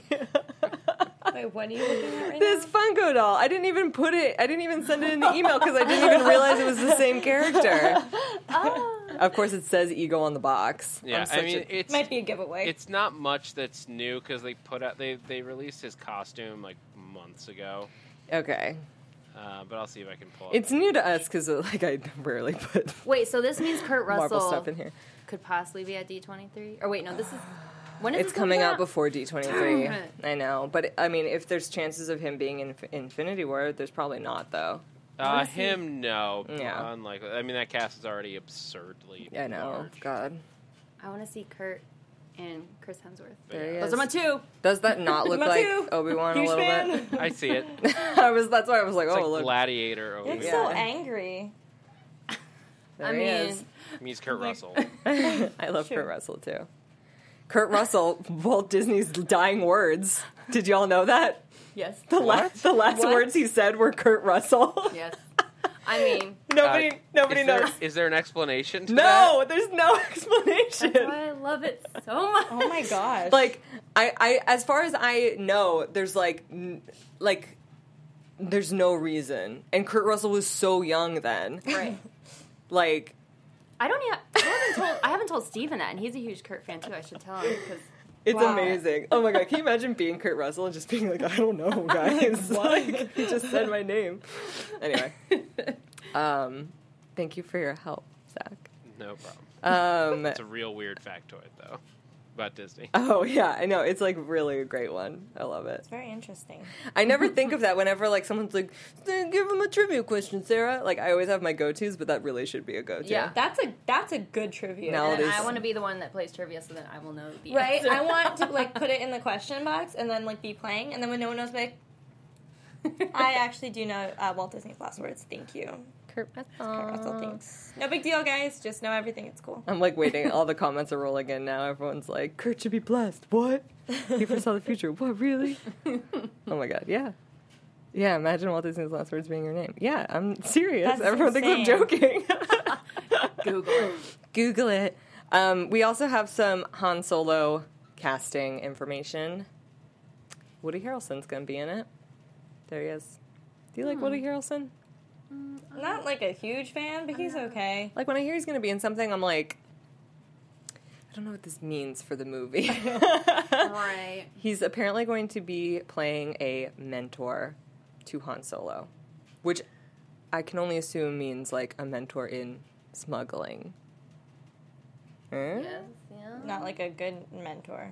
Speaker 4: Wait, what are you looking at right
Speaker 1: This
Speaker 4: now?
Speaker 1: Funko doll. I didn't even send it in the email because I didn't even realize it was the same character. Of course, it says Ego on the box.
Speaker 5: Yeah, I mean it's
Speaker 4: Might be a giveaway.
Speaker 5: it's not much that's new because they released his costume like months ago.
Speaker 1: Okay.
Speaker 5: But I'll see if I can pull it.
Speaker 1: It's new to us because, like, I rarely put
Speaker 2: Wait, so this means Kurt
Speaker 1: Marvel
Speaker 2: Russell
Speaker 1: stuff in here.
Speaker 2: could possibly be at D23? Or wait, no, this is... When is
Speaker 1: It's
Speaker 2: this
Speaker 1: coming out
Speaker 2: out?
Speaker 1: before D23.
Speaker 2: Damn it.
Speaker 1: I know. But, I mean, if there's chances of him being in Infinity War, there's probably not, though.
Speaker 5: Him, no.
Speaker 1: Yeah.
Speaker 5: Unlikely. I mean, that cast is already absurdly
Speaker 1: I know.
Speaker 5: large.
Speaker 1: God.
Speaker 2: I want to see Kurt and Chris Hemsworth.
Speaker 1: There he
Speaker 2: Those
Speaker 1: is.
Speaker 2: are my two.
Speaker 1: Does that not look
Speaker 4: Me
Speaker 1: like
Speaker 4: too.
Speaker 1: Obi-Wan a
Speaker 4: Huge
Speaker 1: little
Speaker 4: fan.
Speaker 1: bit?
Speaker 5: I see it.
Speaker 1: That's why I was like,
Speaker 5: It's
Speaker 1: oh,
Speaker 5: like
Speaker 1: look.
Speaker 5: Gladiator.
Speaker 4: He looks
Speaker 1: Yeah.
Speaker 4: so angry.
Speaker 1: There
Speaker 2: I
Speaker 1: he
Speaker 2: mean,
Speaker 1: is.
Speaker 5: Means Kurt Russell.
Speaker 1: I love
Speaker 4: Sure.
Speaker 1: Kurt Russell, too. Kurt Russell, Walt Disney's dying words. Did y'all know that?
Speaker 2: yes.
Speaker 1: The last
Speaker 4: What?
Speaker 1: words he said were Kurt Russell.
Speaker 2: Yes. I mean,
Speaker 1: Nobody
Speaker 5: Is there-
Speaker 1: knows.
Speaker 5: Is there an explanation to that?
Speaker 1: No, there's no explanation.
Speaker 2: that's why I love it so much.
Speaker 4: Oh my gosh.
Speaker 1: Like, I as far as I know, there's there's no reason. And Kurt Russell was so young then.
Speaker 2: Right.
Speaker 1: Like,
Speaker 2: I haven't told Steven that, and he's a huge Kurt fan too. I should tell him because
Speaker 1: it's amazing. Oh my god, can you imagine being Kurt Russell and just being like, I don't know, guys. Like, he just said my name. Anyway. Thank you for your help, Zach.
Speaker 5: No problem.
Speaker 1: Um,
Speaker 5: It's a real weird factoid, though, about Disney.
Speaker 1: oh yeah, I know. It's like really a great one. I love it.
Speaker 4: It's very interesting.
Speaker 1: I never think of that whenever like someone's like, give him a trivia question, Sarah. Like I always have my go-tos, but that really should be a go-to.
Speaker 2: Yeah.
Speaker 4: That's a good trivia.
Speaker 1: Now
Speaker 2: and
Speaker 1: it is-
Speaker 2: I want to be the one that plays trivia, so that I will know the
Speaker 4: Right?
Speaker 2: answer.
Speaker 4: I want to like put it in the question box and then like be playing, and then when no one knows, like, I actually do know Walt Disney's last words. Thank you.
Speaker 1: Kurt
Speaker 4: Kurt Russell, thanks. No big deal, guys. Just know everything. It's cool.
Speaker 1: I'm like waiting. All the comments are rolling in now. Everyone's like, Kurt should be blessed. What? He foresaw the future. What, really? Oh my god, yeah. Yeah, imagine Walt Disney's last words being your name. Yeah, I'm serious.
Speaker 4: That's
Speaker 1: Everyone thinks I'm
Speaker 4: insane.
Speaker 1: joking.
Speaker 2: Google it.
Speaker 1: Google it. We also have some Han Solo casting information. Woody Harrelson's going to be in it. There he is. Do you like Woody Harrelson?
Speaker 4: Not like a huge fan, but he's okay.
Speaker 1: Like when I hear he's going to be in something, I'm like, I don't know what this means for the movie.
Speaker 2: Right.
Speaker 1: He's apparently going to be playing a mentor to Han Solo, which I can only assume means like a mentor in smuggling. Eh?
Speaker 2: Yes. Yeah.
Speaker 4: Not like a good mentor.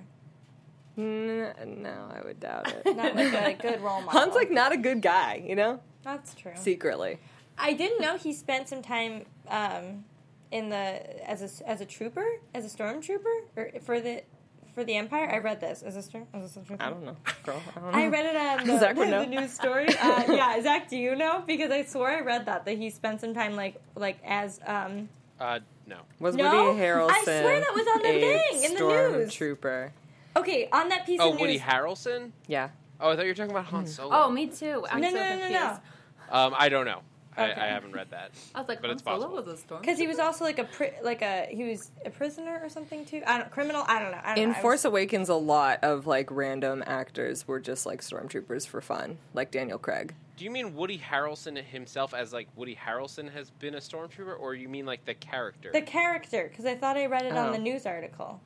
Speaker 1: No, I would doubt it.
Speaker 4: Not like a good role model.
Speaker 1: Han's like not a good guy, you know?
Speaker 4: That's true.
Speaker 1: Secretly.
Speaker 4: I didn't know he spent some time in the as a trooper, as a stormtrooper, or for the Empire. I read this as a stormtrooper.
Speaker 1: I don't know, girl. I don't know.
Speaker 4: I read it on
Speaker 1: Zach would know.
Speaker 4: the news story. Yeah, Zach, do you know? Because I swore I read that he spent some time like as
Speaker 5: No.
Speaker 1: Was
Speaker 4: No?
Speaker 1: Woody Harrelson
Speaker 4: I swear that was on the
Speaker 1: a
Speaker 4: thing, in the news.
Speaker 1: stormtrooper?
Speaker 4: okay, on that piece
Speaker 5: Oh,
Speaker 4: of
Speaker 5: Woody
Speaker 4: news.
Speaker 5: Harrelson?
Speaker 1: Yeah.
Speaker 5: Oh, I thought you were talking about Han Solo.
Speaker 2: Oh, me too. I'm
Speaker 4: No,
Speaker 2: so
Speaker 4: no, no, no,
Speaker 2: confused.
Speaker 4: no.
Speaker 5: I don't know.
Speaker 4: Okay.
Speaker 5: I haven't read that.
Speaker 2: I was like,
Speaker 5: But
Speaker 2: Han
Speaker 5: it's
Speaker 2: Solo
Speaker 5: possible.
Speaker 2: was a storm.
Speaker 4: Because he was also like he was a prisoner or something too. Criminal. I don't know. I don't
Speaker 1: In
Speaker 4: know.
Speaker 1: Force Awakens, a lot of like random actors were just like stormtroopers for fun, like Daniel Craig.
Speaker 5: Do you mean Woody Harrelson himself as like Woody Harrelson has been a stormtrooper, or you mean like the character?
Speaker 4: The character, because I thought I read it on
Speaker 1: Oh.
Speaker 4: the news article.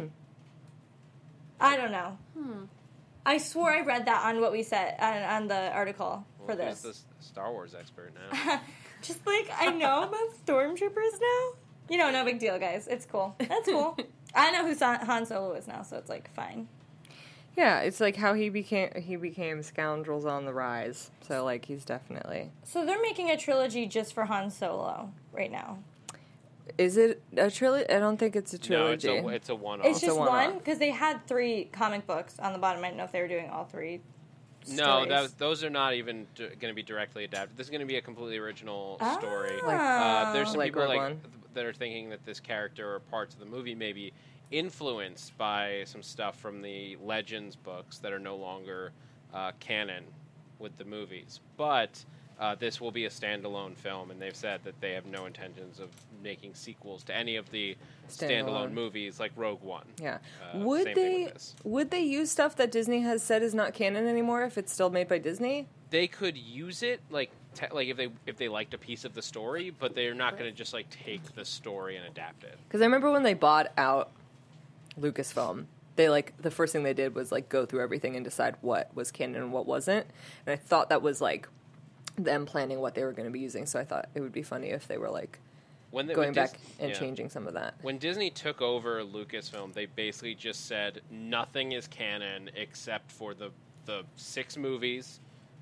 Speaker 4: I don't know. I swore I read that on what we said on the article for
Speaker 5: Who's
Speaker 4: this.
Speaker 5: the Star Wars expert now?
Speaker 4: Just like I know about stormtroopers now. You know, no big deal, guys. It's cool. That's cool. I know who Han Solo is now, so it's like fine.
Speaker 1: Yeah, it's like how he became scoundrels on the rise. So like he's definitely.
Speaker 4: So they're making a trilogy just for Han Solo right now.
Speaker 1: Is it a trilogy? I don't think it's a
Speaker 5: No,
Speaker 1: trilogy.
Speaker 5: it's a one-off.
Speaker 4: It's
Speaker 1: a
Speaker 4: just
Speaker 1: one-off.
Speaker 4: one because they had 3 comic books on the bottom. I didn't know if they were doing all 3.
Speaker 5: No,
Speaker 4: stories.
Speaker 5: those are not even going to be directly adapted. This is going to be a completely original story.
Speaker 4: Ah.
Speaker 5: There's some
Speaker 1: Like
Speaker 5: people
Speaker 1: Rogue
Speaker 5: like
Speaker 1: One.
Speaker 5: that are thinking that this character or parts of the movie may be influenced by some stuff from the Legends books that are no longer canon with the movies. But this will be a standalone film, and they've said that they have no intentions of making sequels to any of the standalone
Speaker 1: Standalone.
Speaker 5: movies like Rogue One.
Speaker 1: Yeah.
Speaker 5: Same thing with this.
Speaker 1: Would they use stuff that Disney has said is not canon anymore if it's still made by Disney?
Speaker 5: They could use it like if they liked a piece of the story, but they're not going to just like take the story and adapt it.
Speaker 1: Because I remember when they bought out Lucasfilm, they like the first thing they did was like go through everything and decide what was canon and what wasn't. And I thought that was like them planning what they were going to be using. So I thought it would be funny if they were like
Speaker 5: When
Speaker 1: going back and changing some of that.
Speaker 5: When Disney took over Lucasfilm, they basically just said nothing is canon except for the 6 movies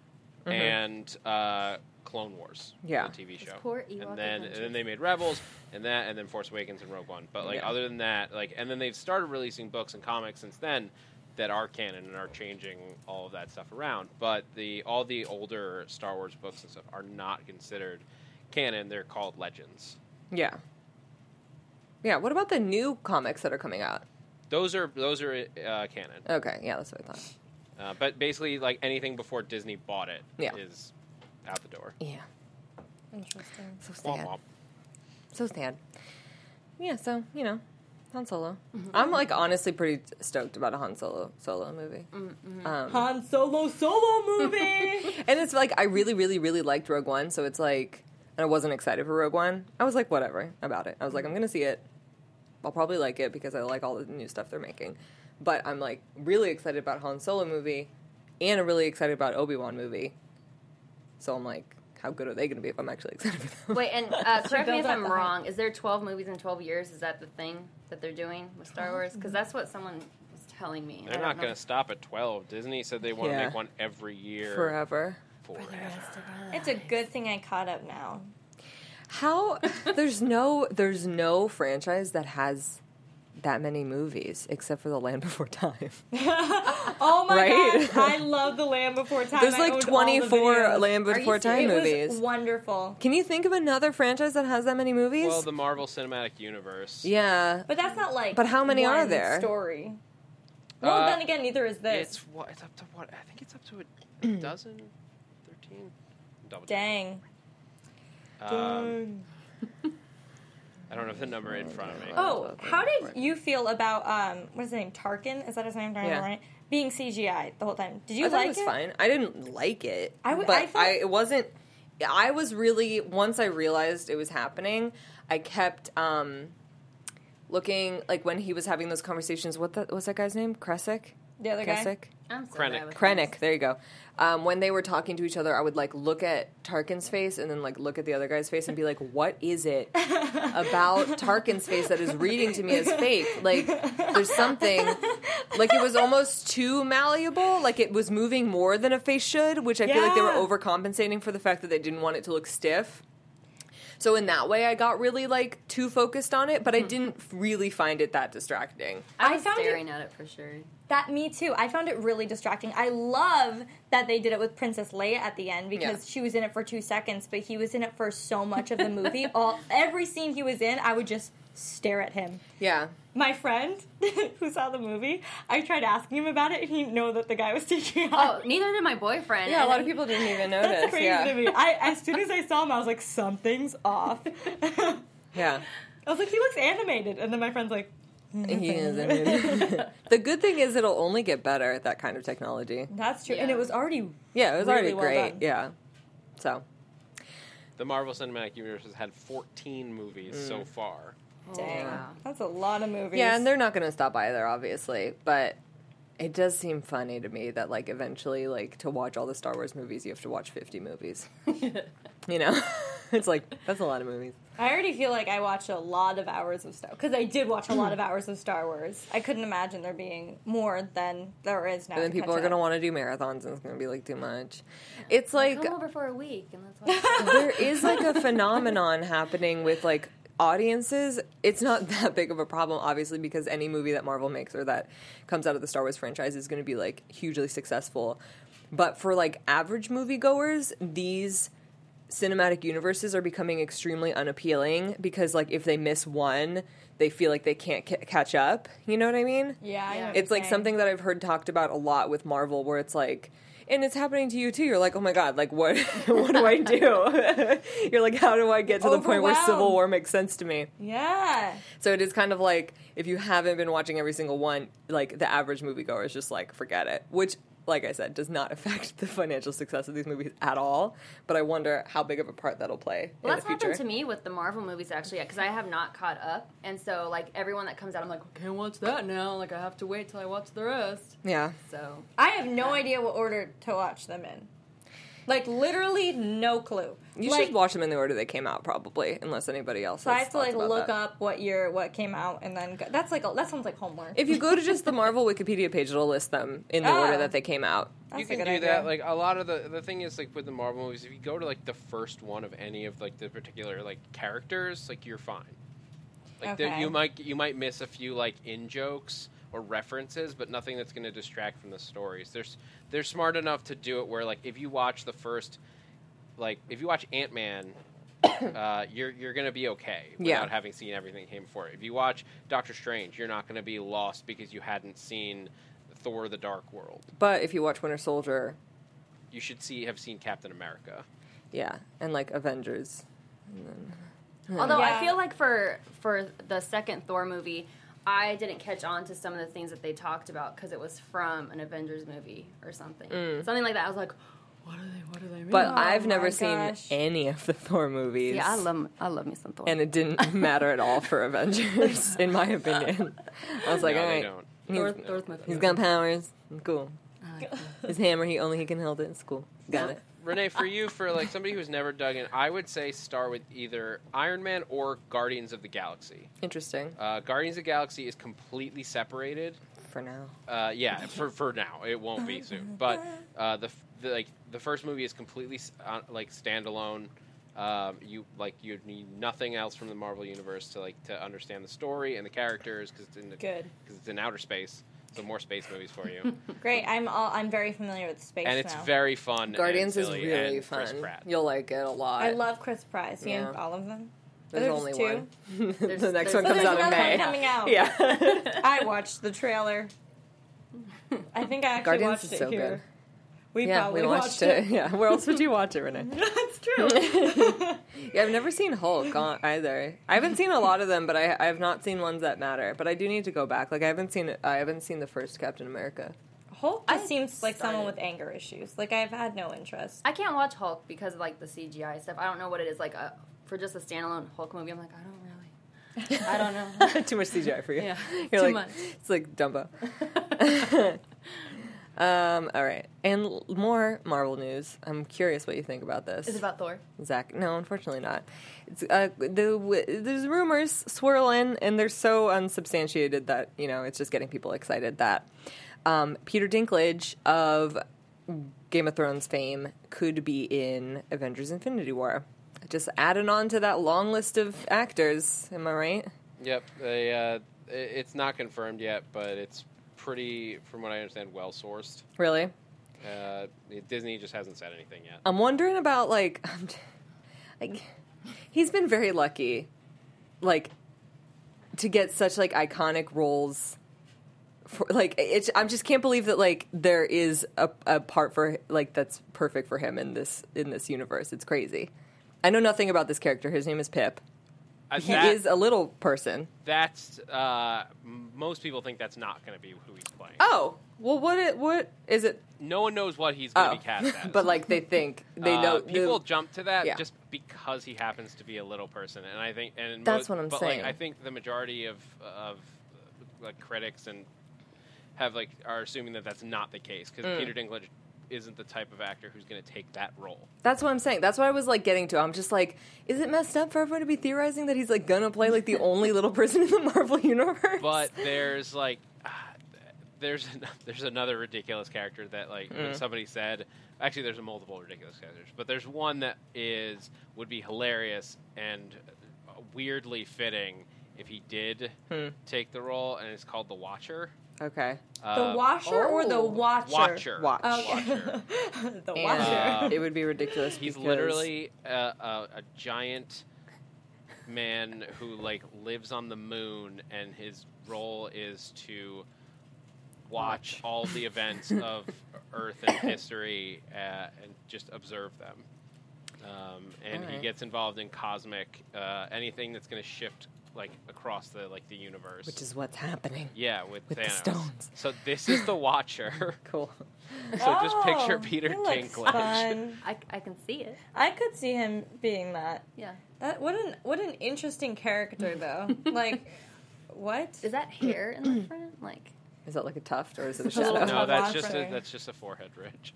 Speaker 5: and Clone Wars,
Speaker 1: Yeah.
Speaker 5: the TV show.
Speaker 2: poor Ewok
Speaker 5: and then
Speaker 2: Adventures.
Speaker 5: they made Rebels, and then Force Awakens and Rogue One. But like
Speaker 1: Yeah.
Speaker 5: other than that, like and then they've started releasing books and comics since then that are canon and are changing all of that stuff around. But all the older Star Wars books and stuff are not considered canon. They're called Legends.
Speaker 1: Yeah. Yeah. What about the new comics that are coming out?
Speaker 5: Those are canon.
Speaker 1: Okay. Yeah, that's what I thought.
Speaker 5: But basically, like anything before Disney bought it
Speaker 1: Yeah.
Speaker 5: is out the door.
Speaker 1: Yeah.
Speaker 4: Interesting.
Speaker 1: So
Speaker 5: Womp
Speaker 1: sad.
Speaker 5: womp.
Speaker 1: So sad. Yeah, so, you know, Han Solo. I'm, like, honestly pretty stoked about a Han Solo movie.
Speaker 4: Han Solo movie.
Speaker 1: And it's, like, I really, really, really liked Rogue One, so it's, like, and I wasn't excited for Rogue One, I was like, whatever about it. I was like, I'm going to see it. I'll probably like it because I like all the new stuff they're making. But I'm, like, really excited about Han Solo movie, and I'm really excited about Obi-Wan movie. So I'm like, how good are they going to be if I'm actually excited for them?
Speaker 2: Wait, and correct me if
Speaker 4: build up
Speaker 2: I'm
Speaker 4: the
Speaker 2: wrong. Is there 12 movies in 12 years? Is that the thing that they're doing with Star Wars? Because that's what someone was telling me.
Speaker 5: They're not going to stop at 12. Disney said they want to
Speaker 1: Yeah.
Speaker 5: make one every year.
Speaker 1: Forever.
Speaker 4: It's a good thing I caught up now.
Speaker 1: How there's no franchise that has that many movies except for The Land Before Time.
Speaker 4: Oh my
Speaker 1: Right?
Speaker 4: gosh, I love The Land Before Time.
Speaker 1: There's
Speaker 4: I
Speaker 1: like
Speaker 4: owned all the
Speaker 1: 24
Speaker 4: videos.
Speaker 1: Land Before Time
Speaker 4: It
Speaker 1: movies.
Speaker 4: was wonderful.
Speaker 1: Can you think of another franchise that has that many movies?
Speaker 5: Well, the Marvel Cinematic Universe.
Speaker 1: yeah.
Speaker 4: But that's not like.
Speaker 1: But how many are
Speaker 4: one
Speaker 1: there?
Speaker 4: Story. Well, then again, neither is this.
Speaker 5: It's what? It's up to what? I think it's up to a dozen, 13. Double check.
Speaker 4: Dang.
Speaker 5: I don't have the number in front of me.
Speaker 4: Oh, how did you feel about what is his name? Tarkin? Is that his name?
Speaker 1: Yeah.
Speaker 4: Right? Being CGI the whole time. Did you
Speaker 1: I thought
Speaker 4: like
Speaker 1: it was fine. I didn't like it,
Speaker 4: I
Speaker 1: but
Speaker 4: thought-
Speaker 1: it wasn't. I was really once I realized it was happening. I kept looking like when he was having those conversations. What's that guy's name? Kresick.
Speaker 4: The other guy?
Speaker 1: Kasich?
Speaker 2: I'm so
Speaker 5: Krennic.
Speaker 2: bad with
Speaker 1: Krennic, there you go. When they were talking to each other, I would like look at Tarkin's face and then like look at the other guy's face and be like, "What is it about Tarkin's face that is reading to me as fake? Like, there's something like it was almost too malleable. Like it was moving more than a face should, which I feel like they were
Speaker 4: Yeah.
Speaker 1: overcompensating for the fact that they didn't want it to look stiff." So in that way, I got really like too focused on it, but I didn't really find it that distracting.
Speaker 2: I
Speaker 4: I
Speaker 2: was
Speaker 4: found it-
Speaker 2: staring at it for sure.
Speaker 4: That me too. I found it really distracting. I love that they did it with Princess Leia at the end because she was in it for 2 seconds, but he was in it for so much of the movie. Every scene he was in, I would just stare at him.
Speaker 1: Yeah.
Speaker 4: My friend who saw the movie, I tried asking him about it, and he didn't know that the guy was CGI.
Speaker 2: Oh, neither did my boyfriend.
Speaker 1: Yeah, a
Speaker 2: And
Speaker 1: lot of people didn't even notice.
Speaker 4: That's crazy
Speaker 1: yeah.
Speaker 4: to me. As soon as I saw him, I was like, something's off.
Speaker 1: Yeah.
Speaker 4: I was like, he looks animated, and then my friend's like,
Speaker 1: He is. The good thing is it'll only get better, that kind of technology.
Speaker 4: that's true. And
Speaker 2: Yeah.
Speaker 4: it was already
Speaker 1: Yeah, it was
Speaker 4: really
Speaker 1: already
Speaker 4: well
Speaker 1: great.
Speaker 4: done.
Speaker 1: Yeah. So,
Speaker 5: The Marvel Cinematic Universe has had 14 movies so far.
Speaker 4: dang.
Speaker 2: wow.
Speaker 4: That's a lot of movies.
Speaker 1: yeah, and they're not going to stop either, obviously. But it does seem funny to me that, like, eventually, like, to watch all the Star Wars movies, you have to watch 50 movies. You know? It's like, that's a lot of movies.
Speaker 4: I already feel like I watched a lot of hours of Star because I did watch a lot of hours of Star Wars. I couldn't imagine there being more than there is now.
Speaker 1: And then
Speaker 4: to
Speaker 1: people
Speaker 4: catch
Speaker 1: are going to
Speaker 4: up.
Speaker 1: want to do marathons, and it's going to be, like, too much. It's like,
Speaker 2: Come over for a week, and that's what.
Speaker 1: there is, like, a phenomenon happening with, like, audiences. It's not that big of a problem, obviously, because any movie that Marvel makes or that comes out of the Star Wars franchise is going to be, like, hugely successful. But for, like, average moviegoers, these cinematic universes are becoming extremely unappealing because, like, if they miss one, they feel like they can't catch up. You know what I mean?
Speaker 4: Yeah, I know what
Speaker 1: It's
Speaker 4: you're
Speaker 1: like
Speaker 4: saying.
Speaker 1: something that I've heard talked about a lot with Marvel, where it's like, and it's happening to you too. You're like, oh my god, like what? What do I do? You're like, how do I get to the point where Civil
Speaker 4: Overwhelmed.
Speaker 1: War makes sense to me?
Speaker 4: Yeah.
Speaker 1: So it is kind of like if you haven't been watching every single one, like the average moviegoer is just like, forget it. Which, like I said, does not affect the financial success of these movies at all. But I wonder how big of a part that'll play
Speaker 2: Well,
Speaker 1: in
Speaker 2: that's
Speaker 1: the future.
Speaker 2: happened to me with the Marvel movies, actually, because I have not caught up. And so, like, everyone that comes out, I'm like, I can't watch that now. Like, I have to wait till I watch the rest.
Speaker 1: Yeah.
Speaker 2: So,
Speaker 4: I have no idea what order to watch them in. Like, literally no clue.
Speaker 1: You
Speaker 4: like,
Speaker 1: should watch them in the order they came out, probably, unless anybody else.
Speaker 4: So I
Speaker 1: has
Speaker 4: have to, like,
Speaker 1: thoughts about
Speaker 4: look
Speaker 1: that.
Speaker 4: up what came out, and then go. That sounds like homework.
Speaker 1: If you go to just the Marvel Wikipedia page, it'll list them in the
Speaker 4: Oh.
Speaker 1: order that they came out.
Speaker 4: That's
Speaker 5: You
Speaker 4: a
Speaker 5: can
Speaker 4: good
Speaker 5: do
Speaker 4: idea.
Speaker 5: that. Like a lot of the thing is like with the Marvel movies, if you go to like the first one of any of like the particular like characters, like you're fine. Like
Speaker 4: Okay.
Speaker 5: you might miss a few like in jokes or references, but nothing that's going to distract from the stories. They're smart enough to do it where like if you watch the first, like if you watch Ant-Man, you're going to be okay without
Speaker 1: Yeah.
Speaker 5: having seen everything that came before it. If you watch Doctor Strange, you're not going to be lost because you hadn't seen Thor: The Dark World.
Speaker 1: But if you watch Winter Soldier,
Speaker 5: You should have seen Captain America.
Speaker 1: yeah, and like Avengers.
Speaker 2: although
Speaker 4: Yeah.
Speaker 2: I feel like for the second Thor movie, I didn't catch on to some of the things that they talked about because it was from an Avengers movie or something. Something like that. I was like, What do they mean?
Speaker 1: But
Speaker 4: Oh
Speaker 1: I've never
Speaker 4: my
Speaker 1: seen
Speaker 4: gosh.
Speaker 1: any of the Thor movies.
Speaker 2: Yeah, I love me some Thor.
Speaker 1: And it didn't matter at all for Avengers, in my opinion. I was like,
Speaker 5: No,
Speaker 1: all
Speaker 5: they
Speaker 1: right,
Speaker 5: don't.
Speaker 2: Thor's my
Speaker 1: he's
Speaker 2: favorite.
Speaker 1: got powers. Cool.
Speaker 2: I like Thor.
Speaker 1: His hammer, he can hold it. It's cool. Got it.
Speaker 5: Renee, for you, for like somebody who's never dug in, I would say start with either Iron Man or Guardians of the Galaxy.
Speaker 1: Interesting.
Speaker 5: Guardians of the Galaxy is completely separated.
Speaker 1: For now.
Speaker 5: Yeah, for now, it won't be soon. But the first movie is completely like standalone. You need nothing else from the Marvel universe to understand the story and the characters because it's in outer space. So more space movies for you.
Speaker 4: Great. I'm very familiar with space
Speaker 5: And it's
Speaker 4: now.
Speaker 5: very fun.
Speaker 1: Guardians
Speaker 5: and
Speaker 1: is
Speaker 5: silly
Speaker 1: really
Speaker 5: and Chris
Speaker 1: fun.
Speaker 5: Pratt.
Speaker 1: You'll like it a lot.
Speaker 4: I love Chris Pratt. Is he in
Speaker 1: Yeah.
Speaker 4: all of them?
Speaker 1: There's
Speaker 4: There's
Speaker 1: only
Speaker 4: two?
Speaker 1: one. The
Speaker 2: There's-
Speaker 1: next
Speaker 2: there's-
Speaker 1: one comes
Speaker 4: there's
Speaker 1: out in
Speaker 4: another
Speaker 1: May.
Speaker 4: one coming out.
Speaker 1: Yeah.
Speaker 4: I watched the trailer. I think I actually
Speaker 1: Guardians
Speaker 4: watched
Speaker 1: is
Speaker 4: it
Speaker 1: so
Speaker 4: here.
Speaker 1: good.
Speaker 4: We
Speaker 1: Yeah,
Speaker 4: probably
Speaker 1: we watched it. Yeah. Where else would you watch it, Renee?
Speaker 4: That's true.
Speaker 1: Yeah, I've never seen Hulk either. I haven't seen a lot of them, but I have not seen ones that matter. But I do need to go back. Like I haven't seen the first Captain America.
Speaker 4: Hulk just
Speaker 2: I
Speaker 4: seems like someone
Speaker 2: started-
Speaker 4: with anger issues. Like I've had no interest.
Speaker 2: I can't watch Hulk because of like the CGI stuff. I don't know what it is like for just a standalone Hulk movie. I'm like, I don't know.
Speaker 1: Too much CGI for you.
Speaker 2: Yeah,
Speaker 1: You're
Speaker 2: too
Speaker 1: like,
Speaker 2: much.
Speaker 1: It's like Dumbo. All right, and more Marvel news. I'm curious what you think about this.
Speaker 2: Is it about Thor?
Speaker 1: Zach? No, unfortunately not. It's there's rumors swirling, and they're so unsubstantiated that it's just getting people excited that Peter Dinklage of Game of Thrones fame could be in Avengers: Infinity War. Just adding on to that long list of actors. Am I right?
Speaker 5: Yep. It's not confirmed yet, but it's pretty, from what I understand, well sourced.
Speaker 1: Really?
Speaker 5: Disney just hasn't said anything yet.
Speaker 1: I'm wondering about like he's been very lucky, like to get such like iconic roles. For, like I just can't believe that like there is a part for like that's perfect for him in this universe. It's crazy. I know nothing about this character. His name is Pip. He is a little person.
Speaker 5: That's most people think that's not going to be who he's playing.
Speaker 1: Oh, well, what is it?
Speaker 5: No one knows what he's going to be cast as.
Speaker 1: But like they think they know.
Speaker 5: People jump to that
Speaker 1: Yeah.
Speaker 5: just because he happens to be a little person, and I think
Speaker 1: That's what I'm saying.
Speaker 5: Like, I think the majority of like critics and are assuming that that's not the case because Peter Dinklage isn't the type of actor who's going to take that role.
Speaker 1: That's what I'm saying. That's what I was like getting to. I'm just like, is it messed up for everyone to be theorizing that he's like gonna play like the only little person in the Marvel universe?
Speaker 5: But there's like, there's another ridiculous character that like when somebody said, actually there's multiple ridiculous characters, but there's one that would be hilarious and weirdly fitting if he did take the role, and it's called The Watcher.
Speaker 1: Okay.
Speaker 4: The washer or the watcher?
Speaker 5: Watcher.
Speaker 1: Watch.
Speaker 5: Watcher.
Speaker 4: The
Speaker 1: And
Speaker 4: washer.
Speaker 1: it would be ridiculous.
Speaker 5: He's
Speaker 1: because
Speaker 5: literally a giant man who like lives on the moon, and his role is to watch all the events of Earth and history and just observe them. And he
Speaker 1: Alright.
Speaker 5: gets involved in cosmic anything that's going to shift like across the universe,
Speaker 1: which is what's happening.
Speaker 5: yeah, with
Speaker 1: with the
Speaker 5: Thanos.
Speaker 1: stones.
Speaker 5: So this is the Watcher.
Speaker 1: Cool.
Speaker 5: So just picture
Speaker 4: Oh,
Speaker 5: Peter
Speaker 4: he looks
Speaker 5: Dinklage.
Speaker 4: fun.
Speaker 2: I can see it.
Speaker 4: I could see him being that.
Speaker 2: Yeah.
Speaker 4: What an interesting character though. Like, what?
Speaker 2: Is that hair in the front? Like,
Speaker 1: Is that like a tuft or is it a
Speaker 4: It's a little
Speaker 1: shadow?
Speaker 5: No,
Speaker 4: Top
Speaker 5: that's
Speaker 4: on
Speaker 5: just
Speaker 4: for-
Speaker 5: that's just a forehead ridge.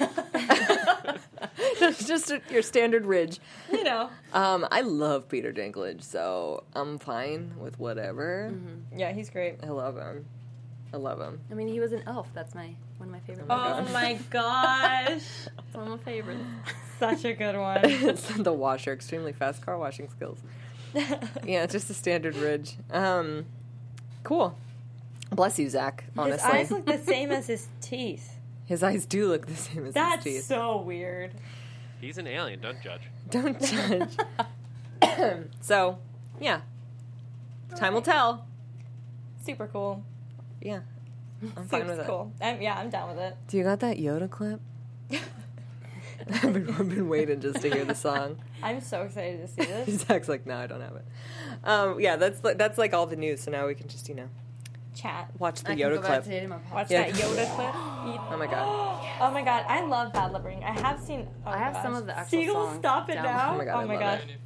Speaker 1: That's just your standard ridge.
Speaker 4: You know.
Speaker 1: I love Peter Dinklage, so I'm fine with whatever.
Speaker 4: Yeah, he's great.
Speaker 1: I love him. I love him.
Speaker 2: I mean, he was an elf. That's one of my favorite.
Speaker 4: Oh my gosh.
Speaker 2: It's one of my favorites.
Speaker 4: Such a good one.
Speaker 1: It's the washer, extremely fast car washing skills. Yeah, it's just a standard ridge. Cool. Bless you, Zach. Honestly,
Speaker 4: His eyes look the same as his teeth.
Speaker 1: His eyes do look the same as
Speaker 4: That's
Speaker 1: his teeth.
Speaker 4: so weird.
Speaker 5: He's an alien. Don't judge.
Speaker 1: Don't judge. So, yeah. Time will tell.
Speaker 4: Super cool.
Speaker 1: Yeah. I'm fine
Speaker 4: Super
Speaker 1: with it.
Speaker 4: cool. I'm down with it.
Speaker 1: Do you got that Yoda clip? I've been waiting just to hear the song.
Speaker 4: I'm so excited to see this.
Speaker 1: Zach's like, no, I don't have it. Yeah, that's like all the news. So now we can just,
Speaker 4: Chat.
Speaker 1: watch the
Speaker 2: I can
Speaker 1: Yoda
Speaker 2: go back
Speaker 1: clip.
Speaker 2: to it in my pocket.
Speaker 4: Watch
Speaker 1: Yeah.
Speaker 4: that Yoda clip.
Speaker 1: Oh my god.
Speaker 4: Oh my god, I love Bad Lippering. I have seen. Oh
Speaker 2: I have
Speaker 4: gosh.
Speaker 2: some of the actual
Speaker 4: Seagull,
Speaker 2: songs
Speaker 4: stop it
Speaker 2: down.
Speaker 4: now.
Speaker 1: Oh my god, I love
Speaker 4: gosh.
Speaker 1: it.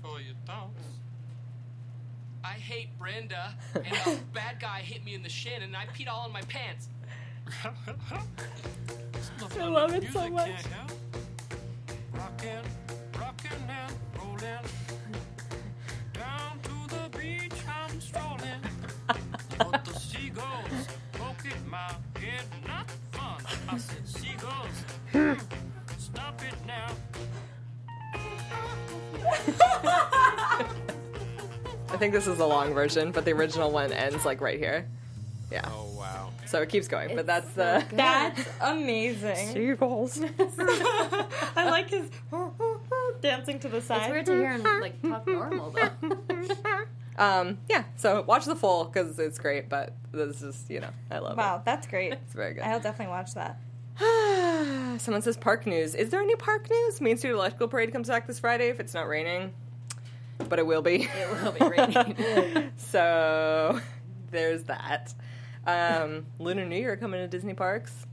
Speaker 9: I hate Brenda, and a bad guy hit me in the shin, and I peed all in my pants.
Speaker 4: I love it so much.
Speaker 8: Rockin', rockin' and rollin'. Down to the beach I'm strolling. But the seagulls poke at my head, not fun. I said, seagulls, stop it now.
Speaker 1: I think this is a long version, but the original one ends like right here. Yeah.
Speaker 5: Oh wow.
Speaker 1: So it keeps going, but that's the
Speaker 4: That's amazing.
Speaker 1: seagulls.
Speaker 4: I like his dancing to the side.
Speaker 2: It's weird to hear him like talk normal though.
Speaker 1: Yeah. So watch the full because it's great, but this is I love
Speaker 4: Wow, that's great.
Speaker 1: It's very good.
Speaker 4: I'll definitely watch that.
Speaker 1: it. Someone says park news. Is there any park news? Main Street Electrical Parade comes back this Friday if it's not raining, but it will be.
Speaker 2: It will be raining.
Speaker 1: So there's that. Lunar New Year coming to Disney parks.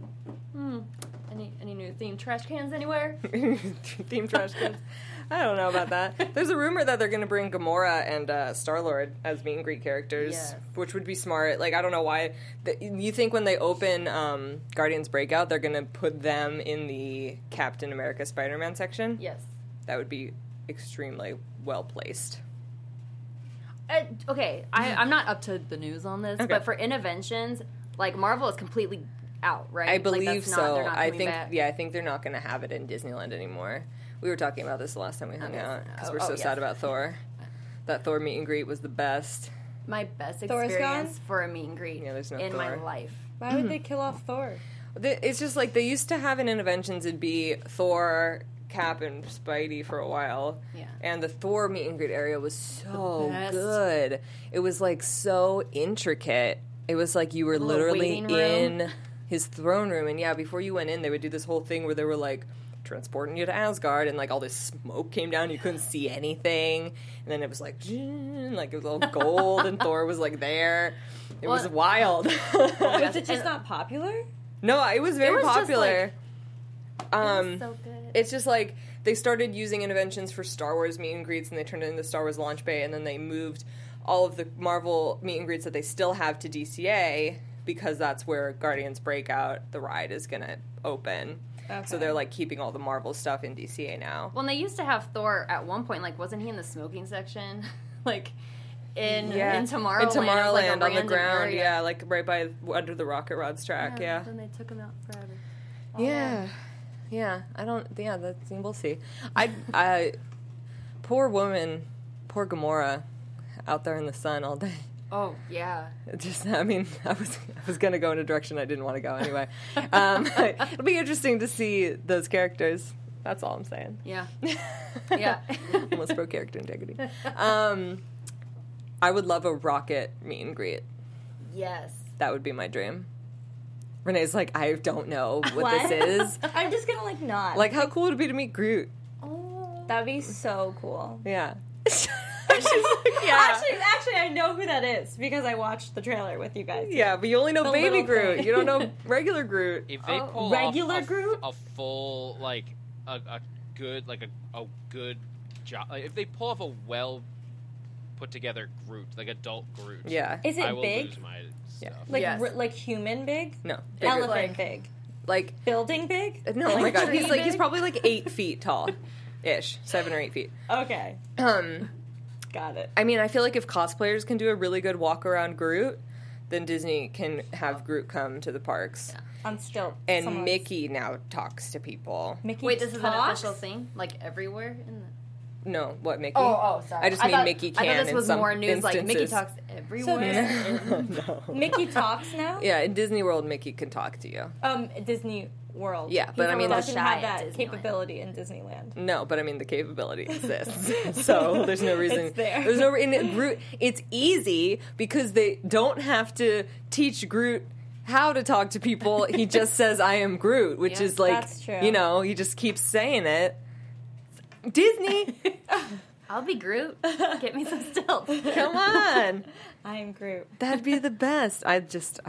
Speaker 2: Any new themed trash cans anywhere?
Speaker 1: Theme trash cans. I don't know about that. There's a rumor that they're going to bring Gamora and Star-Lord as meet and greet characters,
Speaker 2: Yes.
Speaker 1: which would be smart. Like, I don't know why. You think when they open Guardians Breakout, they're going to put them in the Captain America Spider-Man section?
Speaker 2: Yes.
Speaker 1: That would be extremely well placed.
Speaker 2: Okay, I'm not up to the news on this,
Speaker 1: Okay.
Speaker 2: but for Interventions, like Marvel is completely out, right?
Speaker 1: I
Speaker 2: Like,
Speaker 1: believe
Speaker 2: that's not-
Speaker 1: so.
Speaker 2: they're not
Speaker 1: I
Speaker 2: coming
Speaker 1: think
Speaker 2: back.
Speaker 1: I think they're not going to have it in Disneyland anymore. We were talking about this the last time we hung
Speaker 2: Okay.
Speaker 1: out because
Speaker 2: Oh,
Speaker 1: we're so
Speaker 2: yes.
Speaker 1: sad about Thor. That Thor meet and greet was the best.
Speaker 2: My best
Speaker 4: Thor's
Speaker 2: experience
Speaker 4: gone?
Speaker 2: for a meet and greet
Speaker 1: Yeah, there's no
Speaker 2: in my
Speaker 1: Thor.
Speaker 2: life.
Speaker 4: Why would they kill off Thor?
Speaker 1: It's just like they used to have in Interventions, it'd be Thor, Cap, and Spidey for a while.
Speaker 2: Yeah.
Speaker 1: And the Thor meet and greet area was so
Speaker 2: Best.
Speaker 1: good. It was like so intricate. It was like you were
Speaker 2: little
Speaker 1: literally
Speaker 2: waiting room.
Speaker 1: in his throne room. And yeah, before you went in, they would do this whole thing where they were like transporting you to Asgard, and like all this smoke came down. You couldn't see anything. And then it was like it was all gold, and Thor was like there. It was
Speaker 2: Well-
Speaker 1: wild.
Speaker 4: Was it just not popular?
Speaker 1: No, it was very
Speaker 2: was just,
Speaker 1: popular.
Speaker 2: It was so good.
Speaker 1: It's just like they started using Interventions for Star Wars meet and greets, and they turned it into Star Wars Launch Bay, and then they moved all of the Marvel meet and greets that they still have to DCA because that's where Guardians Breakout, the ride, is going to open.
Speaker 4: Okay.
Speaker 1: So they're like keeping all the Marvel stuff in DCA now.
Speaker 2: Well, and they used to have Thor at one point. Like, wasn't he in the smoking section? Like in Tomorrowland,
Speaker 1: in
Speaker 2: it was, like, a
Speaker 1: Tomorrowland on the
Speaker 2: random
Speaker 1: ground,
Speaker 2: area.
Speaker 1: yeah, like right by under the Rocket Rods track, yeah.
Speaker 2: Then they took him out forever.
Speaker 1: Yeah, I don't. Yeah, that's we'll see. I, poor woman, poor Gamora, out there in the sun all day.
Speaker 2: Oh yeah.
Speaker 1: It just, I mean, I was gonna go in a direction I didn't want to go anyway. It'll be interesting to see those characters. That's all I'm saying.
Speaker 2: Yeah. Yeah.
Speaker 1: Almost pro character integrity. I would love a Rocket meet and greet.
Speaker 2: Yes.
Speaker 1: That would be my dream. Renee's like, I don't know what
Speaker 4: What?
Speaker 1: this is.
Speaker 4: I'm just gonna like not.
Speaker 1: Like, how cool would it be to meet Groot?
Speaker 4: That'd be so cool.
Speaker 1: Yeah.
Speaker 4: Actually, I know who that is because I watched the trailer with you guys.
Speaker 1: Yeah, but you only know
Speaker 4: The
Speaker 1: baby
Speaker 4: little
Speaker 1: Groot.
Speaker 4: thing.
Speaker 1: You don't know regular Groot.
Speaker 5: If they pull
Speaker 4: regular
Speaker 5: off
Speaker 4: Groot?
Speaker 5: a full like a good like a good job, like, if they pull off a well put together Groot, like adult Groot,
Speaker 1: Yeah.
Speaker 4: Is it
Speaker 5: I will
Speaker 4: big?
Speaker 5: lose my stuff.
Speaker 4: Like
Speaker 2: Yes.
Speaker 4: like human big?
Speaker 1: No. bigger.
Speaker 4: Elephant
Speaker 2: Like-
Speaker 4: big?
Speaker 1: Like,
Speaker 4: Building big?
Speaker 1: no, oh my god.
Speaker 2: tree
Speaker 1: He's like, he's
Speaker 2: big?
Speaker 1: probably like 8 feet tall. Ish. 7 or 8 feet.
Speaker 4: Okay, got it.
Speaker 1: I mean, I feel like if cosplayers can do a really good walk around Groot, then Disney can have Groot come to the parks.
Speaker 4: On stilts.
Speaker 1: And
Speaker 4: Someone's-
Speaker 1: Mickey now talks to people.
Speaker 4: Mickey
Speaker 2: Wait, this is an
Speaker 4: talks?
Speaker 2: official thing, like everywhere in the.
Speaker 1: No, what, Mickey?
Speaker 2: Sorry.
Speaker 1: I just mean Mickey
Speaker 2: I
Speaker 1: can
Speaker 2: thought this
Speaker 1: in
Speaker 2: was
Speaker 1: some
Speaker 2: more news. Like Mickey
Speaker 1: instances.
Speaker 2: talks everywhere.
Speaker 1: No.
Speaker 4: Mickey talks now?
Speaker 1: Yeah, in Disney World, Mickey can talk to you.
Speaker 4: Disney World.
Speaker 1: Yeah, but I mean,
Speaker 4: doesn't
Speaker 2: shy
Speaker 4: have
Speaker 2: at
Speaker 4: that
Speaker 2: Disneyland.
Speaker 4: capability in Disneyland.
Speaker 1: No, but I mean the capability exists, so there's no reason.
Speaker 4: It's there.
Speaker 1: There's no. And Groot, it's easy because they don't have to teach Groot how to talk to people. He just says, "I am Groot," which
Speaker 2: Yeah,
Speaker 1: is like,
Speaker 4: that's true.
Speaker 1: you know, he just keeps saying it. Disney,
Speaker 2: I'll be Groot. Get me some stilts.
Speaker 1: come on,
Speaker 4: I am Groot.
Speaker 1: that'd be the best.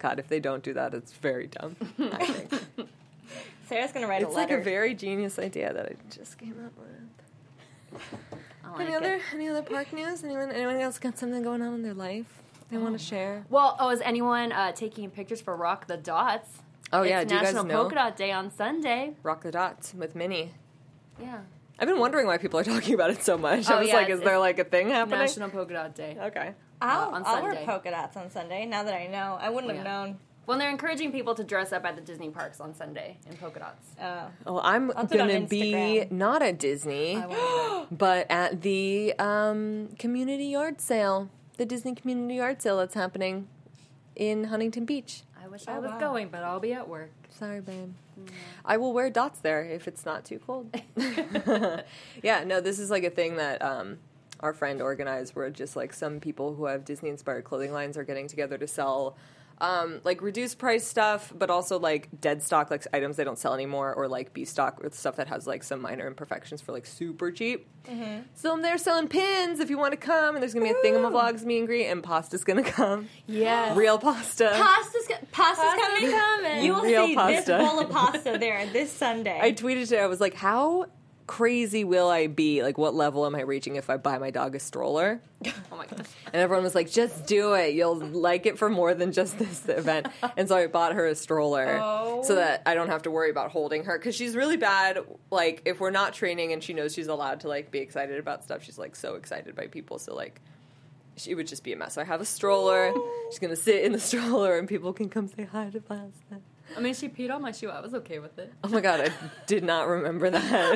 Speaker 1: mascot. If they don't do that, it's very dumb, I think.
Speaker 4: Sarah's going to write
Speaker 1: It's
Speaker 4: a
Speaker 1: like
Speaker 4: letter.
Speaker 1: a very genius idea that I just came up with.
Speaker 2: I like
Speaker 1: Any other park news? Anyone else got something going on in their life they want to share?
Speaker 2: Well, is anyone taking pictures for Rock the Dots?
Speaker 1: Oh, yeah,
Speaker 2: It's
Speaker 1: do you guys
Speaker 2: National
Speaker 1: know?
Speaker 2: Polka Dot Day on Sunday.
Speaker 1: Rock the Dots with Minnie.
Speaker 2: Yeah.
Speaker 1: I've been wondering why people are talking about it so much.
Speaker 2: Oh,
Speaker 1: I was
Speaker 2: yeah,
Speaker 1: like, is
Speaker 2: it's
Speaker 1: there like a thing happening?
Speaker 2: National Polka Dot Day.
Speaker 1: Okay.
Speaker 4: I'll wear
Speaker 2: Sunday.
Speaker 4: polka dots on Sunday, now that I know. I wouldn't have
Speaker 2: Yeah.
Speaker 4: known.
Speaker 2: Well, they're encouraging people to dress up at the Disney parks on Sunday in polka dots.
Speaker 1: Well, I'm
Speaker 4: I'll put it on
Speaker 1: going to be
Speaker 4: Instagram.
Speaker 1: not at Disney,
Speaker 2: I won't
Speaker 1: but at the community yard sale, the Disney community yard sale that's happening in Huntington Beach.
Speaker 2: I wish I was going, but I'll be at work.
Speaker 1: Sorry, babe. I will wear dots there if it's not too cold. Yeah, no, this is like a thing that our friend organized where just like some people who have Disney-inspired clothing lines are getting together to sell like reduced price stuff, but also like dead stock, like items they don't sell anymore, or like B stock with stuff that has like some minor imperfections for like super cheap. Mm-hmm. So they're selling pins if you want to come, and there's gonna be a thingamavlogs meet and greet, and Pasta's gonna come.
Speaker 2: Yes.
Speaker 1: Real pasta.
Speaker 4: Pasta's coming. You will
Speaker 1: Real
Speaker 4: see
Speaker 1: pasta.
Speaker 4: this bowl of pasta there this Sunday.
Speaker 1: I tweeted today, I was like, how crazy will I be? Like, what level am I reaching if I buy my dog a stroller?
Speaker 2: Oh my gosh.
Speaker 1: And everyone was like, just do it. You'll like it for more than just this event. And so I bought her a stroller so that I don't have to worry about holding her. Because she's really bad. Like, if we're not training and she knows she's allowed to, like, be excited about stuff, she's, like, so excited by people. So, like, she would just be a mess. So I have a stroller. She's going to sit in the stroller and people can come say hi to Pasta.
Speaker 2: I mean, she peed on my shoe. I was okay with it.
Speaker 1: Oh my god, I did not remember that.